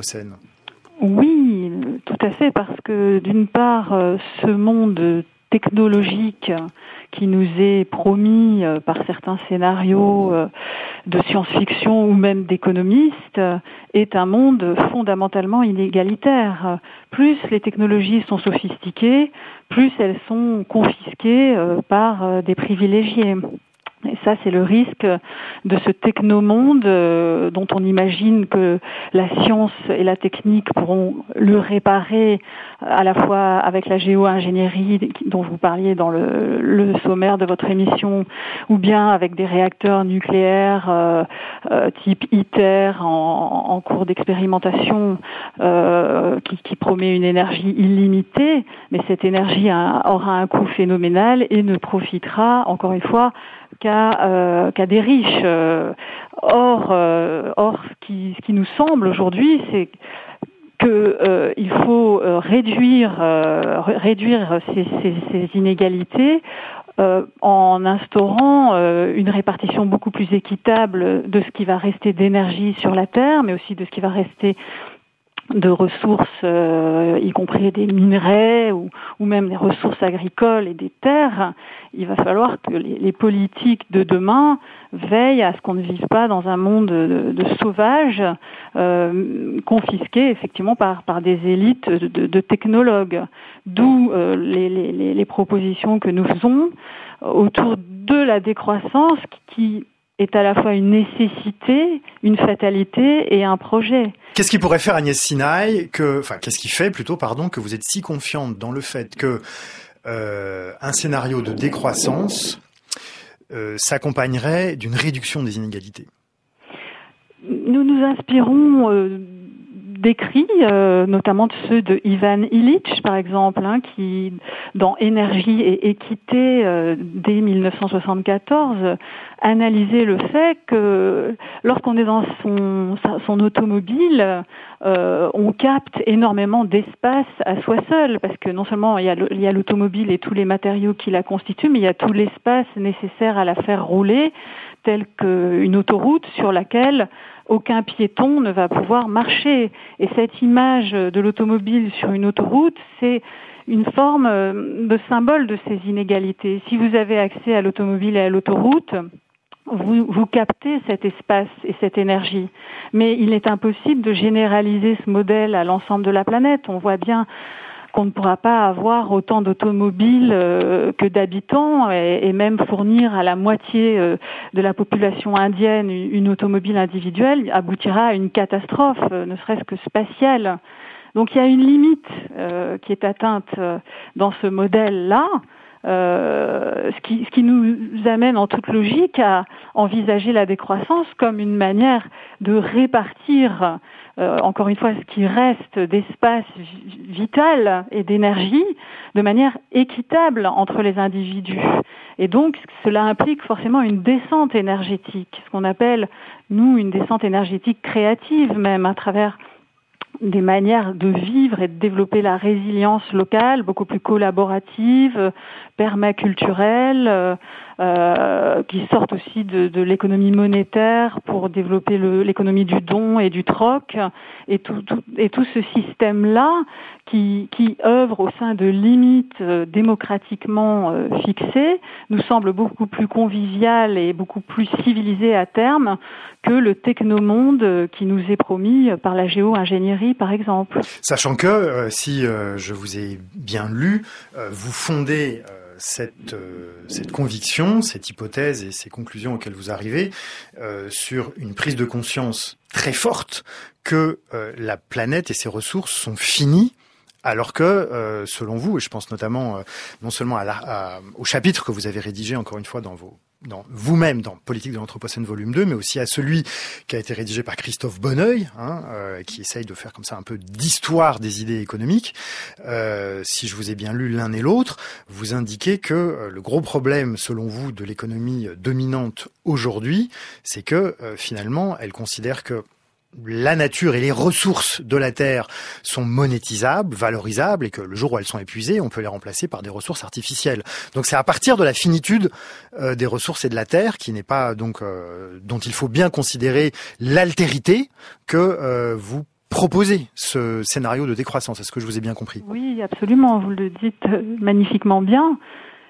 Oui, tout à fait, parce que d'une part, ce monde technologique qui nous est promis par certains scénarios de science-fiction ou même d'économistes est un monde fondamentalement inégalitaire. Plus les technologies sont sophistiquées, plus elles sont confisquées par des privilégiés. Et ça, c'est le risque de ce technomonde euh, dont on imagine que la science et la technique pourront le réparer à la fois avec la géo-ingénierie dont vous parliez dans le, le sommaire de votre émission, ou bien avec des réacteurs nucléaires euh, euh, type ITER en, en cours d'expérimentation euh, qui, qui promet une énergie illimitée, mais cette énergie a, aura un coût phénoménal et ne profitera, encore une fois, qu'à euh, qu'à des riches. Euh, or, euh, or, ce qui, ce qui nous semble aujourd'hui, c'est que euh, il faut euh, réduire euh, réduire ces, ces, ces inégalités euh, en instaurant euh, une répartition beaucoup plus équitable de ce qui va rester d'énergie sur la Terre, mais aussi de ce qui va rester de ressources, euh, y compris des minerais ou, ou même des ressources agricoles et des terres. Il va falloir que les, les politiques de demain veillent à ce qu'on ne vive pas dans un monde de, de sauvages euh, confisqués effectivement par, par des élites de, de, de technologues. D'où euh, les, les, les propositions que nous faisons autour de la décroissance qui est à la fois une nécessité, une fatalité et un projet. Qu'est-ce qui pourrait faire, Agnès Sinaï, que, enfin, qu'est-ce qui fait plutôt, pardon, que vous êtes si confiante dans le fait que euh, un scénario de décroissance euh, s'accompagnerait d'une réduction des inégalités ? Nous nous inspirons euh, d'écrits, euh, notamment de ceux de Ivan Illich, par exemple, hein, qui, dans Énergie et équité, euh, dès dix-neuf cent soixante-quatorze, analysait le fait que lorsqu'on est dans son, son automobile, euh, on capte énormément d'espace à soi seul, parce que non seulement il y a, il y a l'automobile et tous les matériaux qui la constituent, mais il y a tout l'espace nécessaire à la faire rouler, tel qu'une autoroute sur laquelle aucun piéton ne va pouvoir marcher. Et cette image de l'automobile sur une autoroute, c'est une forme de symbole de ces inégalités. Si vous avez accès à l'automobile et à l'autoroute, vous, vous captez cet espace et cette énergie. Mais il est impossible de généraliser ce modèle à l'ensemble de la planète. On voit bien qu'on ne pourra pas avoir autant d'automobiles euh, que d'habitants et, et même fournir à la moitié euh, de la population indienne une, une automobile individuelle aboutira à une catastrophe, euh, ne serait-ce que spatiale. Donc il y a une limite euh, qui est atteinte euh, dans ce modèle-là, euh, ce qui, ce qui nous amène en toute logique à envisager la décroissance comme une manière de répartir Euh, encore une fois, ce qui reste d'espace vital et d'énergie de manière équitable entre les individus. Et donc, cela implique forcément une descente énergétique, ce qu'on appelle, nous, une descente énergétique créative même, à travers des manières de vivre et de développer la résilience locale, beaucoup plus collaborative, permaculturelle, euh, euh, qui sortent aussi de, de l'économie monétaire pour développer le, l'économie du don et du troc, et tout, tout, et tout ce système-là qui, qui œuvre au sein de limites euh, démocratiquement euh, fixées, nous semble beaucoup plus convivial et beaucoup plus civilisé à terme que le technomonde euh, qui nous est promis par la géo-ingénierie, par exemple. Sachant que, euh, si euh, je vous ai bien lu, euh, vous fondez euh, cette, euh, cette conviction, cette hypothèse et ces conclusions auxquelles vous arrivez euh, sur une prise de conscience très forte que euh, la planète et ses ressources sont finies, alors que, euh, selon vous, et je pense notamment euh, non seulement à la, à, au chapitre que vous avez rédigé, encore une fois, dans vos dans, vous-même dans Politique de l'Anthropocène volume deux, mais aussi à celui qui a été rédigé par Christophe Bonneuil, hein, euh, qui essaye de faire comme ça un peu d'histoire des idées économiques. Euh, si je vous ai bien lu l'un et l'autre, vous indiquez que euh, le gros problème, selon vous, de l'économie dominante aujourd'hui, c'est que euh, finalement, elle considère que la nature et les ressources de la Terre sont monétisables, valorisables, et que le jour où elles sont épuisées, on peut les remplacer par des ressources artificielles. Donc c'est à partir de la finitude euh, des ressources et de la Terre, qui n'est pas donc euh, dont il faut bien considérer l'altérité, que euh, vous proposez ce scénario de décroissance. Est-ce que je vous ai bien compris ? Oui, absolument. Vous le dites magnifiquement bien.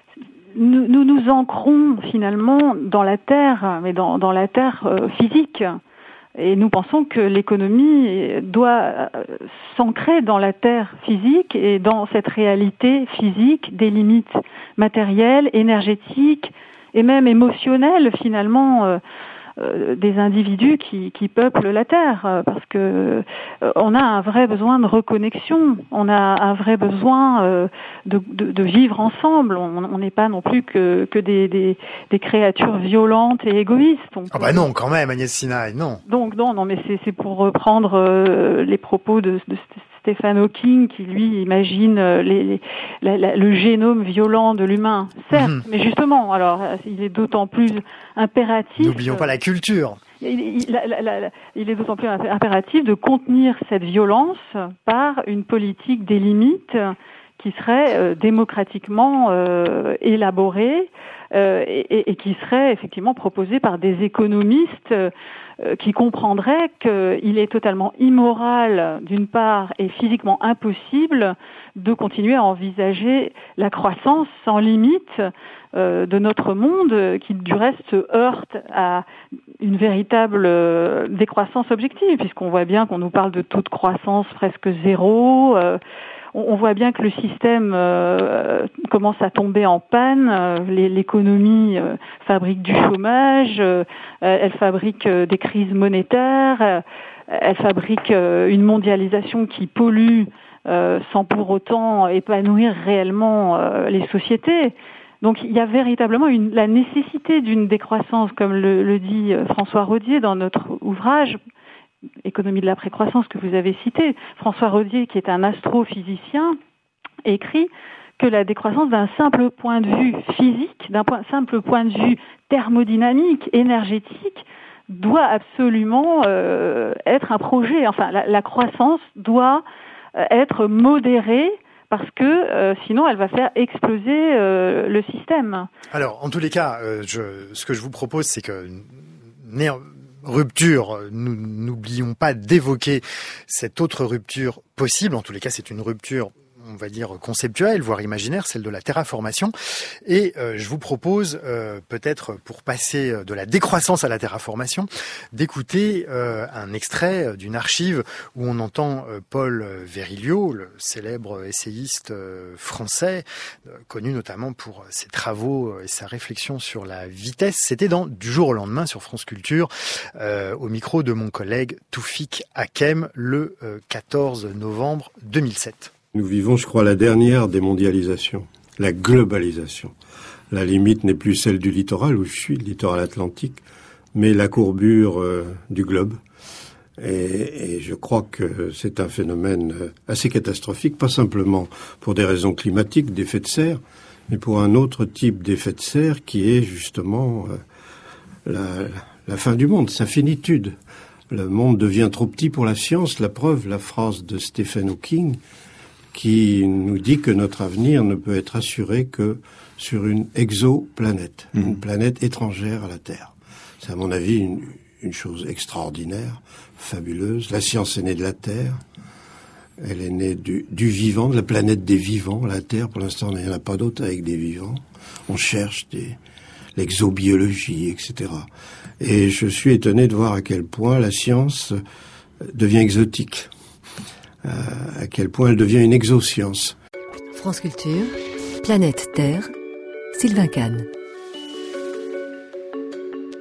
Nous nous, nous ancrons finalement dans la Terre, mais dans, dans la Terre euh, physique. Et nous pensons que l'économie doit s'ancrer dans la terre physique et dans cette réalité physique des limites matérielles, énergétiques et même émotionnelles finalement euh, euh, des individus qui, qui peuplent la terre. Euh, parce que euh, on a un vrai besoin de reconnexion, on a un vrai besoin euh, de, de, de vivre ensemble. On n'est pas non plus que, que des, des, des créatures violentes et égoïstes. On ah bah non, quand même, Agnès Sinaï, non. Donc non, non, mais c'est, c'est pour reprendre euh, les propos de, de Stephen Hawking, qui lui imagine les, les, la, la, le génome violent de l'humain. Certes, mmh. mais justement, alors il est d'autant plus impératif. N'oublions pas la culture. Il, il, la, la, la, il est d'autant plus impératif de contenir cette violence par une politique des limites qui serait euh, démocratiquement euh, élaborée euh, et, et qui serait effectivement proposée par des économistes euh, qui comprendraient qu'il est totalement immoral, d'une part, et physiquement impossible de continuer à envisager la croissance sans limite euh, de notre monde, qui du reste se heurte à une véritable euh, décroissance objective, puisqu'on voit bien qu'on nous parle de taux de croissance presque zéro. Euh, on voit bien que le système euh, commence à tomber en panne. Euh, l'économie euh, fabrique du chômage, euh, elle fabrique euh, des crises monétaires, euh, elle fabrique euh, une mondialisation qui pollue euh, sans pour autant épanouir réellement euh, les sociétés. Donc il y a véritablement une, la nécessité d'une décroissance, comme le, le dit François Rodier dans notre ouvrage Économie de la précroissance que vous avez cité. François Rodier, qui est un astrophysicien, écrit que la décroissance d'un simple point de vue physique, d'un point, simple point de vue thermodynamique, énergétique, doit absolument euh, être un projet. Enfin, la, la croissance doit euh, être modérée, parce que euh, sinon elle va faire exploser euh, le système. Alors, en tous les cas, euh, je, ce que je vous propose, c'est que né- rupture, nous n'oublions pas d'évoquer cette autre rupture possible. En tous les cas, c'est une rupture, on va dire, conceptuelle, voire imaginaire, celle de la terraformation. Et euh, je vous propose, euh, peut-être pour passer de la décroissance à la terraformation, d'écouter euh, un extrait d'une archive où on entend euh, Paul Virilio, le célèbre essayiste euh, français, euh, connu notamment pour ses travaux et sa réflexion sur la vitesse. C'était dans Du jour au lendemain sur France Culture, euh, au micro de mon collègue Toufik Hakem, le euh, quatorze novembre deux mille sept. Nous vivons, je crois, la dernière des mondialisations, la globalisation. La limite n'est plus celle du littoral où je suis, le littoral atlantique, mais la courbure euh, du globe. Et, et je crois que c'est un phénomène assez catastrophique, pas simplement pour des raisons climatiques, d'effet de serre, mais pour un autre type d'effet de serre qui est justement euh, la, la fin du monde, sa finitude. Le monde devient trop petit pour la science. La preuve, la phrase de Stephen Hawking, qui nous dit que notre avenir ne peut être assuré que sur une exoplanète, mmh. une planète étrangère à la Terre. C'est à mon avis une, une chose extraordinaire, fabuleuse. La science est née de la Terre, elle est née du, du vivant, de la planète des vivants. La Terre, pour l'instant, il n'y en a pas d'autre avec des vivants. On cherche des, l'exobiologie, et cetera. Et je suis étonné de voir à quel point la science devient exotique. Euh, à quel point elle devient une exoscience. France Culture, Planète Terre, Sylvain Kahn.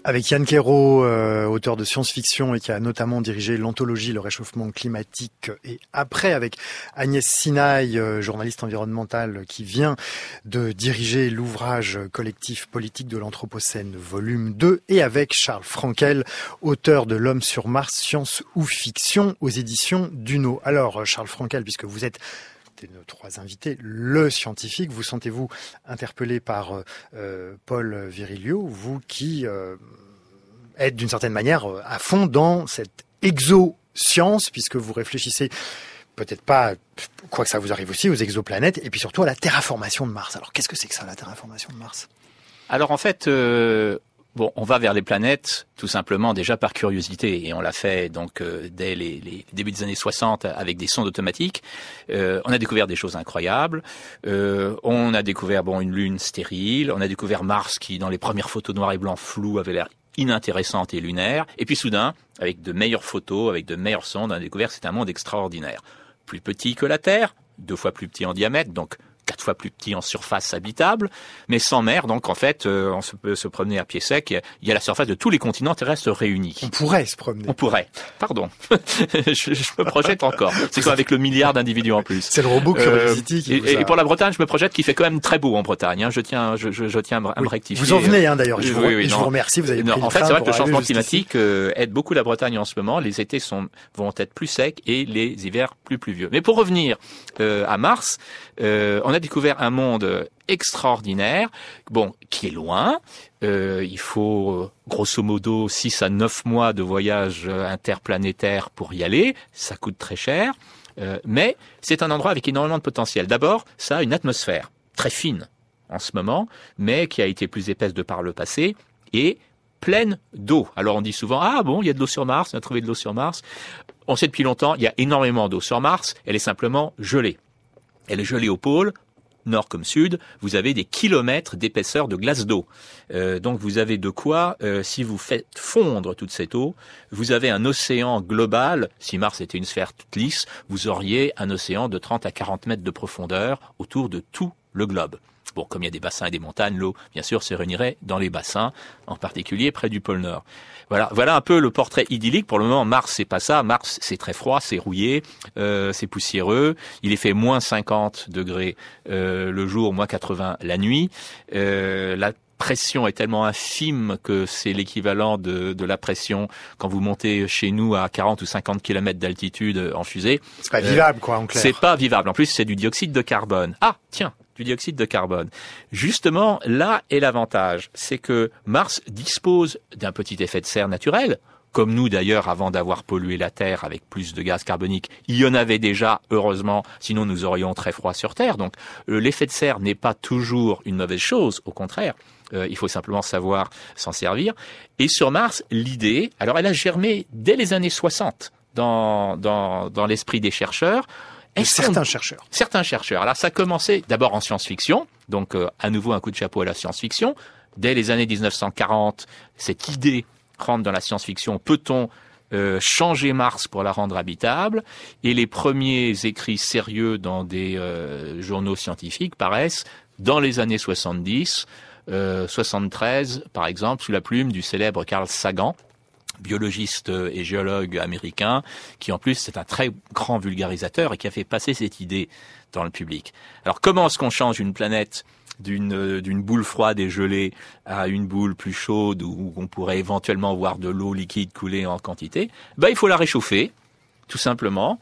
Avec Yann Kero, euh, auteur de science-fiction et qui a notamment dirigé l'anthologie Le réchauffement climatique et après, avec Agnès Sinaï, euh, journaliste environnementale qui vient de diriger l'ouvrage collectif politique de l'Anthropocène volume deux et avec Charles Frankel, auteur de L'homme sur Mars, science ou fiction aux éditions Duno. Alors Charles Frankel, puisque vous êtes nos trois invités, le scientifique, vous sentez-vous interpellé par euh, Paul Virilio, vous qui euh, êtes d'une certaine manière à fond dans cette exoscience, puisque vous réfléchissez peut-être pas, quoi que ça vous arrive aussi, aux exoplanètes, et puis surtout à la terraformation de Mars. Alors qu'est-ce que c'est que ça, la terraformation de Mars? Alors en fait, euh, bon, on va vers les planètes tout simplement déjà par curiosité, et on l'a fait donc euh, dès les, les débuts des années soixante avec des sondes automatiques. Euh, on a découvert des choses incroyables. Euh, on a découvert bon une lune stérile. On a découvert Mars qui, dans les premières photos noir et blanc floues, avait l'air inintéressante et lunaire. Et puis soudain, avec de meilleures photos, avec de meilleures sondes, on a découvert que c'est un monde extraordinaire, plus petit que la Terre, deux fois plus petit en diamètre, donc quatre fois plus petit en surface habitable, mais sans mer, donc en fait, euh, on se peut se promener à pied sec. Il y a la surface de tous les continents terrestres réunis. On pourrait se promener. On pourrait. Pardon. je, je me projette encore. C'est quoi avec le milliard d'individus en plus? C'est le robot Curiosity euh, qui et, vous a... et pour la Bretagne, je me projette qu'il fait quand même très beau en Bretagne. Hein. Je tiens, je, je, je tiens à me, à me oui. rectifier. Vous en venez, hein, d'ailleurs. Je, oui, vous, oui, je vous remercie. Vous avez non, pris en le fait, train c'est vrai que le changement jusqu'ici. climatique euh, aide beaucoup la Bretagne en ce moment. Les étés sont, vont être plus secs et les hivers plus pluvieux. Mais pour revenir euh, à Mars, euh, on a découvert un monde extraordinaire, bon, qui est loin. Euh, il faut euh, grosso modo six à neuf mois de voyage interplanétaire pour y aller. Ça coûte très cher, euh, mais c'est un endroit avec énormément de potentiel. D'abord, ça a une atmosphère très fine en ce moment, mais qui a été plus épaisse de par le passé et pleine d'eau. Alors on dit souvent, ah bon, il y a de l'eau sur Mars, on a trouvé de l'eau sur Mars. On sait depuis longtemps, il y a énormément d'eau sur Mars, elle est simplement gelée. Elle est gelée au pôle, nord comme sud, vous avez des kilomètres d'épaisseur de glace d'eau. Euh, donc vous avez de quoi, euh, si vous faites fondre toute cette eau, vous avez un océan global. Si Mars était une sphère toute lisse, vous auriez un océan de trente à quarante mètres de profondeur autour de tout le globe. Bon, comme il y a des bassins et des montagnes, l'eau, bien sûr, se réunirait dans les bassins, en particulier près du pôle Nord. Voilà, voilà un peu le portrait idyllique. Pour le moment, Mars, c'est pas ça. Mars, c'est très froid, c'est rouillé, euh, c'est poussiéreux. Il est fait moins cinquante degrés euh, le jour, moins quatre-vingts la nuit. Euh, la pression est tellement infime que c'est l'équivalent de, de la pression quand vous montez chez nous à quarante ou cinquante kilomètres d'altitude en fusée. C'est pas vivable, quoi, en clair. C'est pas vivable. En plus, c'est du dioxyde de carbone. Ah, tiens, du dioxyde de carbone. Justement, là est l'avantage. C'est que Mars dispose d'un petit effet de serre naturel, comme nous d'ailleurs avant d'avoir pollué la Terre avec plus de gaz carbonique. Il y en avait déjà, heureusement, sinon nous aurions très froid sur Terre. Donc euh, l'effet de serre n'est pas toujours une mauvaise chose, au contraire. Euh, il faut simplement savoir s'en servir. Et sur Mars, l'idée, alors elle a germé dès les années soixante dans, dans, dans l'esprit des chercheurs. Certains chercheurs. Certains chercheurs. Alors ça a commencé d'abord en science-fiction, donc euh, à nouveau un coup de chapeau à la science-fiction. Dès les années dix-neuf cent quarante, cette idée rentre dans la science-fiction. Peut-on euh, changer Mars pour la rendre habitable? Et les premiers écrits sérieux dans des euh, journaux scientifiques paraissent dans les années soixante-dix, euh, soixante-treize par exemple, sous la plume du célèbre Carl Sagan, biologiste et géologue américain, qui en plus c'est un très grand vulgarisateur et qui a fait passer cette idée dans le public. Alors comment est-ce qu'on change une planète d'une d'une boule froide et gelée à une boule plus chaude où on pourrait éventuellement voir de l'eau liquide couler en quantité? Ben il faut la réchauffer, tout simplement.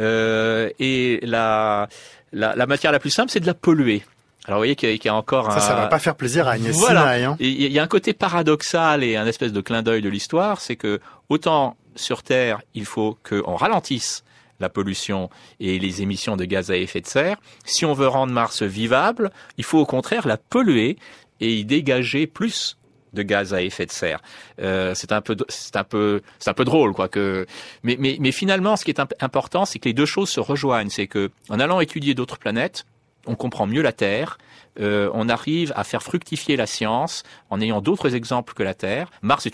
Euh, et la, la la matière la plus simple, c'est de la polluer. Alors vous voyez qu'il y a, qu'il y a encore ça, un... Ça va pas faire plaisir à Agnès voilà. Sinaï. Hein. Il y a un côté paradoxal et un espèce de clin d'œil de l'histoire, c'est que autant sur Terre, il faut qu'on ralentisse la pollution et les émissions de gaz à effet de serre. Si on veut rendre Mars vivable, il faut au contraire la polluer et y dégager plus de gaz à effet de serre. Euh, c'est un peu, c'est un peu, c'est un peu drôle, quoi. Que, mais, mais, mais finalement, ce qui est imp- important, c'est que les deux choses se rejoignent. C'est que, en allant étudier d'autres planètes, on comprend mieux la Terre, euh, on arrive à faire fructifier la science en ayant d'autres exemples que la Terre. Mars est une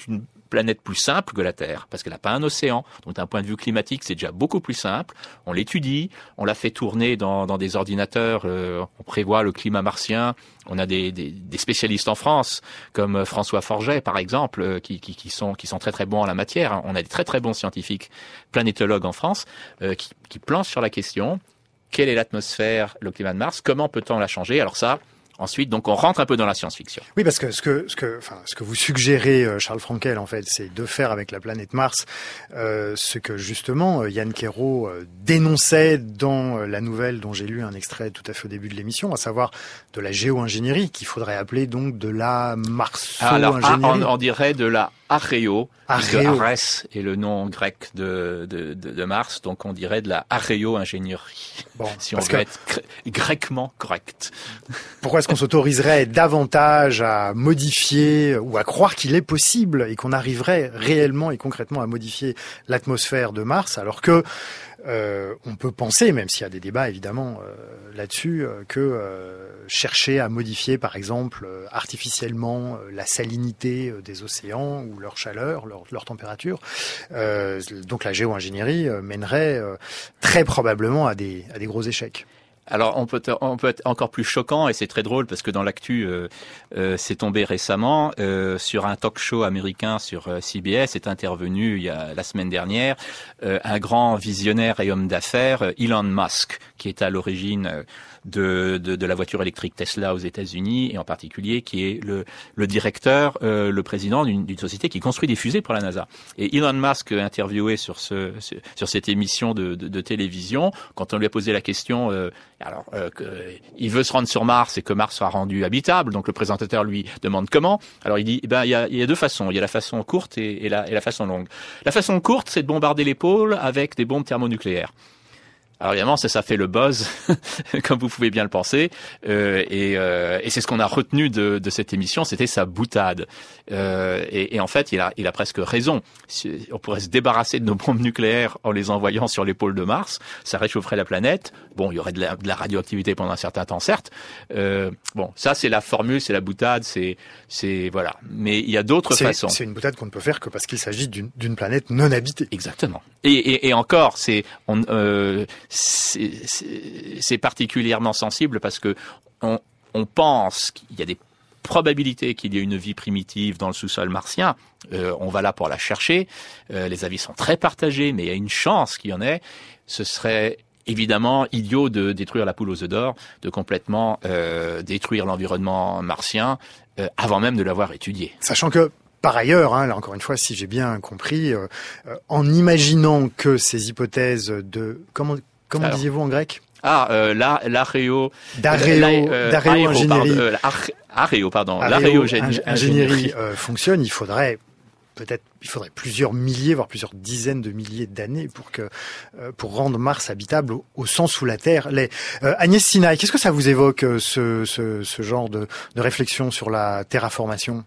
planète plus simple que la Terre, parce qu'elle n'a pas un océan. Donc d'un point de vue climatique, c'est déjà beaucoup plus simple. On l'étudie, on l'a fait tourner dans, dans des ordinateurs, euh, on prévoit le climat martien. On a des, des, des spécialistes en France, comme François Forget, par exemple, euh, qui, qui, qui, sont, qui sont très très bons en la matière. On a des très très bons scientifiques planétologues en France euh, qui, qui planchent sur la question. Quelle est l'atmosphère, le climat de Mars? Comment peut-on la changer? Alors ça, ensuite, donc on rentre un peu dans la science-fiction. Oui, parce que ce que ce que enfin ce que vous suggérez, Charles Frankel, en fait, c'est de faire avec la planète Mars euh, ce que justement Yann Kero euh, dénonçait dans la nouvelle dont j'ai lu un extrait tout à fait au début de l'émission, à savoir de la géo-ingénierie qu'il faudrait appeler donc de la marso-ingénierie. Alors, on, on dirait de la aréo, puisque Aréo. Arès est le nom grec de, de, de, de Mars, donc on dirait de la aréo-ingénierie, bon, si on veut être gré- grecquement correct. Pourquoi est-ce qu'on s'autoriserait davantage à modifier ou à croire qu'il est possible et qu'on arriverait réellement et concrètement à modifier l'atmosphère de Mars, alors que Euh, on peut penser, même s'il y a des débats évidemment euh, là-dessus, euh, que euh, chercher à modifier par exemple euh, artificiellement euh, la salinité euh, des océans ou leur chaleur, leur, leur température, euh, donc la géo-ingénierie euh, mènerait euh, très probablement à des, à des gros échecs. Alors on peut on peut être encore plus choquant, et c'est très drôle parce que dans l'actu euh, euh, c'est tombé récemment euh, sur un talk show américain sur euh, C B S est intervenu il y a la semaine dernière euh, un grand visionnaire et homme d'affaires, euh, Elon Musk, qui est à l'origine euh, de, de de la voiture électrique Tesla aux États-Unis, et en particulier qui est le le directeur, euh, le président d'une, d'une société qui construit des fusées pour la NASA. Et Elon Musk, interviewé sur ce sur cette émission de, de, de télévision, quand on lui a posé la question euh, alors euh, que, il veut se rendre sur Mars et que Mars sera rendu habitable, donc le présentateur lui demande comment. Alors il dit eh ben il y a, il y a deux façons, il y a la façon courte et, et la et la façon longue. La façon courte, c'est de bombarder les pôles avec des bombes thermonucléaires. Alors évidemment, ça, ça fait le buzz, comme vous pouvez bien le penser, euh, et, euh, et c'est ce qu'on a retenu de, de cette émission, c'était sa boutade. Euh, et, et en fait, il a, il a presque raison. On pourrait se débarrasser de nos bombes nucléaires en les envoyant sur les pôles de Mars, ça réchaufferait la planète. Bon, il y aurait de la, de la radioactivité pendant un certain temps, certes. Euh, bon, ça c'est la formule, c'est la boutade, c'est, c'est voilà. Mais il y a d'autres c'est, façons. C'est une boutade qu'on ne peut faire que parce qu'il s'agit d'une, d'une planète non habitée. Exactement. Et, et, et encore, c'est on. Euh, C'est, c'est, c'est particulièrement sensible parce que on, on pense qu'il y a des probabilités qu'il y ait une vie primitive dans le sous-sol martien. Euh, on va là pour la chercher. Euh, les avis sont très partagés, mais il y a une chance qu'il y en ait. Ce serait évidemment idiot de détruire la poule aux œufs d'or, de complètement euh, détruire l'environnement martien euh, avant même de l'avoir étudié. Sachant que par ailleurs, hein, là encore une fois, si j'ai bien compris, euh, euh, en imaginant que ces hypothèses de comment comment Alors, disiez-vous en grec? Ah, euh, la, l'aréo, d'aréo, euh, d'aréo ingénierie, pardon, euh, aréo, pardon, l'aréo ingénierie euh, fonctionne. Il faudrait peut-être, il faudrait plusieurs milliers, voire plusieurs dizaines de milliers d'années pour que, euh, pour rendre Mars habitable au, au sens où la Terre l'est. Euh, Agnès Sinaï, qu'est-ce que ça vous évoque ce, ce, ce genre de, de réflexion sur la terraformation?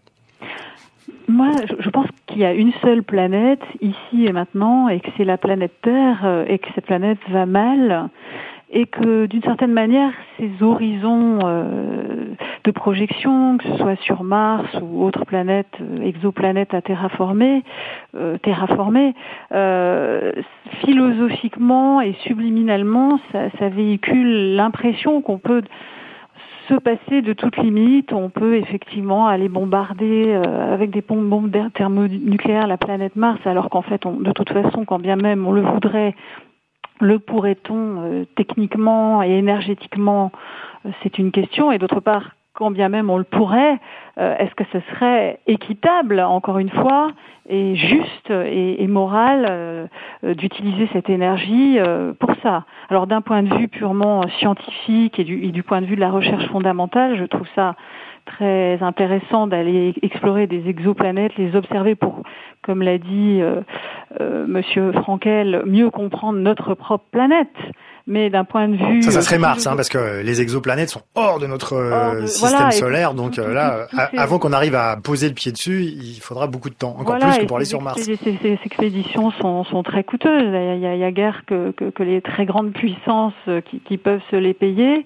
Moi, je pense qu'il y a une seule planète, ici et maintenant, et que c'est la planète Terre, et que cette planète va mal, et que d'une certaine manière, ces horizons euh, de projection, que ce soit sur Mars ou autres planètes, exoplanètes à terraformer, euh, terraformer, euh, philosophiquement et subliminalement, ça, ça véhicule l'impression qu'on peut se passer de toute limite. On peut effectivement aller bombarder euh, avec des bombes thermonucléaires la planète Mars, alors qu'en fait, on, de toute façon, quand bien même on le voudrait, le pourrait-on euh, techniquement et énergétiquement, euh, c'est une question. Et d'autre part, quand bien même on le pourrait, euh, est-ce que ce serait équitable, encore une fois, et juste et, et moral euh, d'utiliser cette énergie euh, pour ça? Alors d'un point de vue purement scientifique et du, et du point de vue de la recherche fondamentale, je trouve ça très intéressant d'aller explorer des exoplanètes, les observer pour, comme l'a dit euh, euh, Monsieur Frankel, mieux comprendre notre propre planète. Mais d'un point de vue... Ça, ça serait Mars, hein, parce que les exoplanètes sont hors de notre euh, de, système voilà, solaire, donc tout, là, tout, tout, tout avant qu'on arrive à poser le pied dessus, il faudra beaucoup de temps, encore voilà, plus que pour aller sur Mars. Ces, ces, ces expéditions sont, sont très coûteuses. Il y a, il y a guère que, que, que les très grandes puissances qui, qui peuvent se les payer.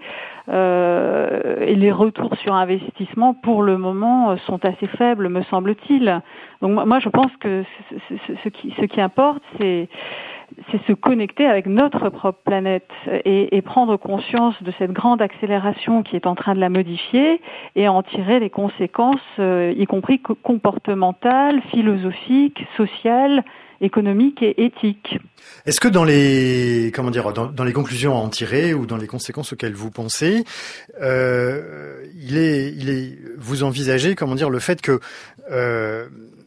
Euh, et les retours sur investissement, pour le moment, sont assez faibles, me semble-t-il. Donc moi, je pense que ce, ce, ce, qui, ce qui importe, c'est c'est se connecter avec notre propre planète et, et prendre conscience de cette grande accélération qui est en train de la modifier et en tirer les conséquences, euh, y compris comportementales, philosophiques, sociales, économiques et éthiques. Est-ce que dans les comment dire dans, dans les conclusions à en tirer ou dans les conséquences auxquelles vous pensez, euh, il est il est vous envisagez comment dire le fait que euh,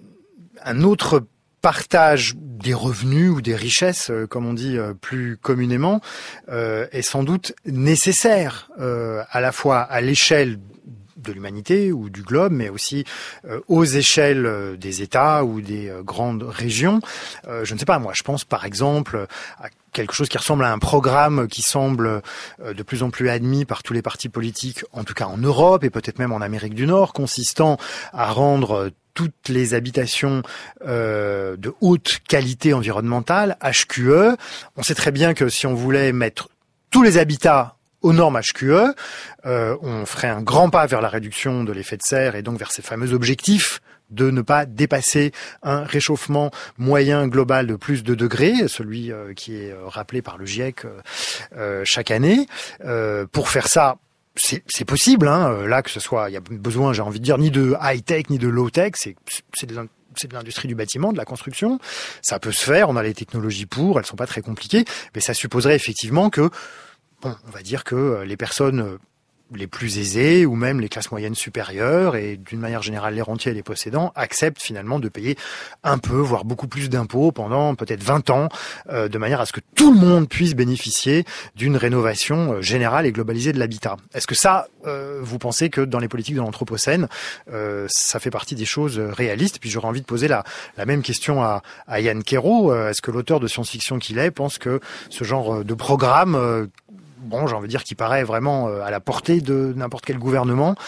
un autre partage des revenus ou des richesses, euh, comme on dit euh, plus communément, euh, est sans doute nécessaire euh, à la fois à l'échelle de l'humanité ou du globe, mais aussi euh, aux échelles euh, des États ou des euh, grandes régions. Euh, je ne sais pas, moi, je pense par exemple à quelque chose qui ressemble à un programme qui semble euh, de plus en plus admis par tous les partis politiques, en tout cas en Europe et peut-être même en Amérique du Nord, consistant à rendre euh, toutes les habitations euh, de haute qualité environnementale, H Q E. On sait très bien que si on voulait mettre tous les habitats aux normes H Q E, euh, on ferait un grand pas vers la réduction de l'effet de serre et donc vers ces fameux objectifs de ne pas dépasser un réchauffement moyen global de plus de degrés, celui euh, qui est rappelé par le GIEC euh, euh, chaque année. Euh, pour faire ça, c'est, c'est possible, hein, là que ce soit, il y a besoin, j'ai envie de dire, ni de high-tech ni de low-tech, c'est, c'est de c'est de l'industrie du bâtiment, de la construction. Ça peut se faire, on a les technologies pour, elles sont pas très compliquées, mais ça supposerait effectivement que, bon, on va dire que les personnes les plus aisés ou même les classes moyennes supérieures et d'une manière générale les rentiers et les possédants acceptent finalement de payer un peu, voire beaucoup plus d'impôts pendant peut-être vingt ans, euh, de manière à ce que tout le monde puisse bénéficier d'une rénovation euh, générale et globalisée de l'habitat. Est-ce que ça, euh, vous pensez que dans les politiques de l'Anthropocène, euh, ça fait partie des choses réalistes? Puis j'aurais envie de poser la, la même question à, à Yann Kero. Euh, est-ce que l'auteur de science-fiction qu'il est pense que ce genre de programme euh, bon, j'ai envie de dire qu'il paraît vraiment à la portée de n'importe quel gouvernement.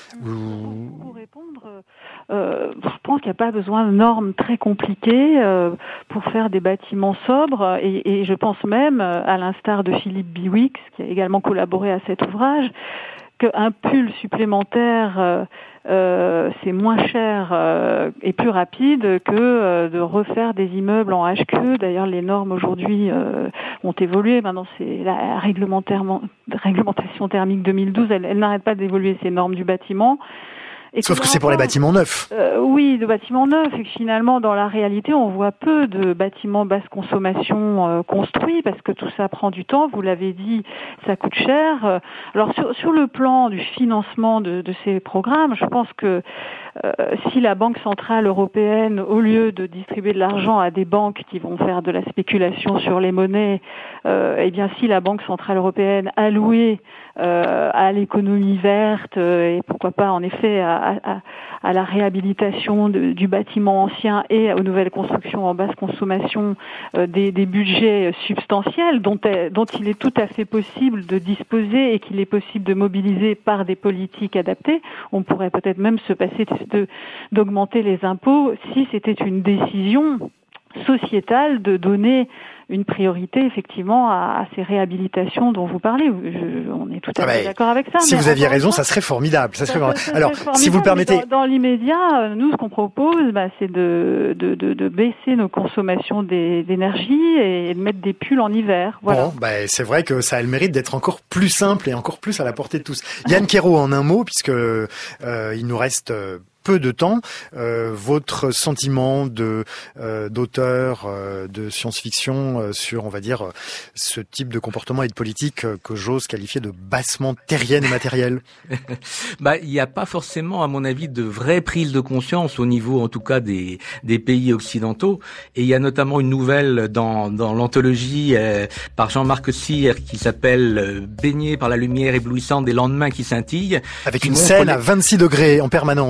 Ou... Pour répondre, euh, je pense qu'il n'y a pas besoin de normes très compliquées euh, pour faire des bâtiments sobres. Et, et je pense même, à l'instar de Philippe Biwix, qui a également collaboré à cet ouvrage, qu'un pull supplémentaire, euh, euh, c'est moins cher euh, et plus rapide que euh, de refaire des immeubles en H Q E. D'ailleurs, les normes aujourd'hui euh, ont évolué. Maintenant, c'est la réglementaire, réglementation thermique deux mille douze. Elle, elle n'arrête pas d'évoluer, ces normes du bâtiment. Et Sauf que, que c'est pour les bâtiments neufs. Euh, oui, de bâtiments neufs. Et que finalement, dans la réalité, on voit peu de bâtiments basse consommation euh, construits parce que tout ça prend du temps. Vous l'avez dit, ça coûte cher. Alors sur, sur le plan du financement de, de ces programmes, je pense que euh, si la Banque centrale européenne, au lieu de distribuer de l'argent à des banques qui vont faire de la spéculation sur les monnaies, euh, eh bien si la Banque centrale européenne allouait euh, à l'économie verte euh, et pourquoi pas en effet à À, à, à la réhabilitation de, du bâtiment ancien et aux nouvelles constructions en basse consommation euh, des, des budgets substantiels dont, dont il est tout à fait possible de disposer et qu'il est possible de mobiliser par des politiques adaptées. On pourrait peut-être même se passer de, d'augmenter les impôts si c'était une décision sociétale de donner une priorité effectivement à, à ces réhabilitations dont vous parlez. Je, on est tout à fait ah d'accord avec ça. Si vous aviez raison, ça serait formidable. Ça serait, ça serait Alors, formidable, si vous le permettez, dans, dans l'immédiat, nous ce qu'on propose, bah, c'est de, de, de, de baisser nos consommations des, d'énergie et de mettre des pulls en hiver. Voilà. Bon, bah, c'est vrai que ça a le mérite d'être encore plus simple et encore plus à la portée de tous. Yann Kero, en un mot, puisque euh, il nous reste euh, peu de temps, euh, votre sentiment de euh, d'auteur euh, de science-fiction euh, sur, on va dire, euh, ce type de comportement et de politique euh, que j'ose qualifier de bassement terrienne et matérielle. Bah, il n'y a pas forcément, à mon avis, de vraie prise de conscience au niveau, en tout cas, des des pays occidentaux. Et il y a notamment une nouvelle dans dans l'anthologie euh, par Jean-Marc Cyr qui s'appelle euh, Baigné par la lumière éblouissante des lendemains qui scintillent. Avec une scène les... à vingt-six degrés en permanence.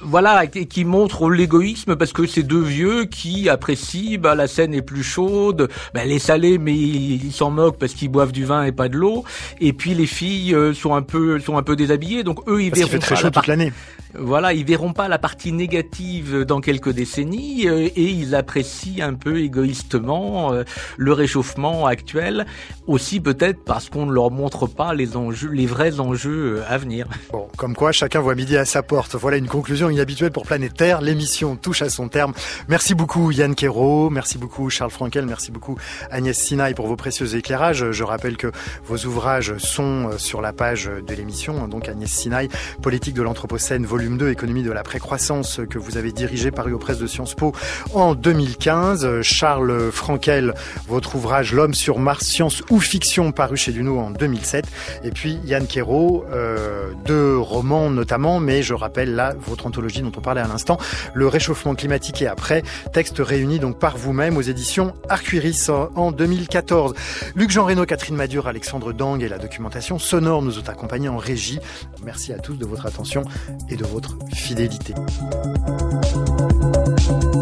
Voilà, et qui montre l'égoïsme parce que ces deux vieux qui apprécient, bah, la Seine est plus chaude, bah, elle est salée mais ils s'en moquent parce qu'ils boivent du vin et pas de l'eau. Et puis les filles euh, sont un peu sont un peu déshabillées, donc eux ils parce verront qu'il fait très pas chaud la toute l'année. Voilà, ils verront pas la partie négative dans quelques décennies euh, et ils apprécient un peu égoïstement euh, le réchauffement actuel, aussi peut-être parce qu'on ne leur montre pas les enjeux, les vrais enjeux à venir. Bon, comme quoi chacun voit midi à sa porte. Voilà une conclusion inhabituelle pour Planète Terre. L'émission touche à son terme. Merci beaucoup Yann Quérault, merci beaucoup Charles Frankel, merci beaucoup Agnès Sinaï pour vos précieux éclairages. Je rappelle que vos ouvrages sont sur la page de l'émission, donc Agnès Sinaï, Politique de l'Anthropocène, volume deux, Économie de la précroissance, que vous avez dirigé, paru aux presses de Sciences Po en deux mille quinze. Charles Frankel, votre ouvrage L'homme sur Mars, science ou fiction, paru chez Duno en deux mille sept. Et puis Yann Quérault, euh, deux romans notamment, mais je rappelle là votre anthologie dont on parlait à l'instant, Le réchauffement climatique et après, texte réuni donc par vous-même aux éditions Arcuiris en deux mille quatorze. Luc-Jean Reynaud, Catherine Madieur, Alexandre Dang et la documentation sonore nous ont accompagnés en régie. Merci à tous de votre attention et de votre fidélité.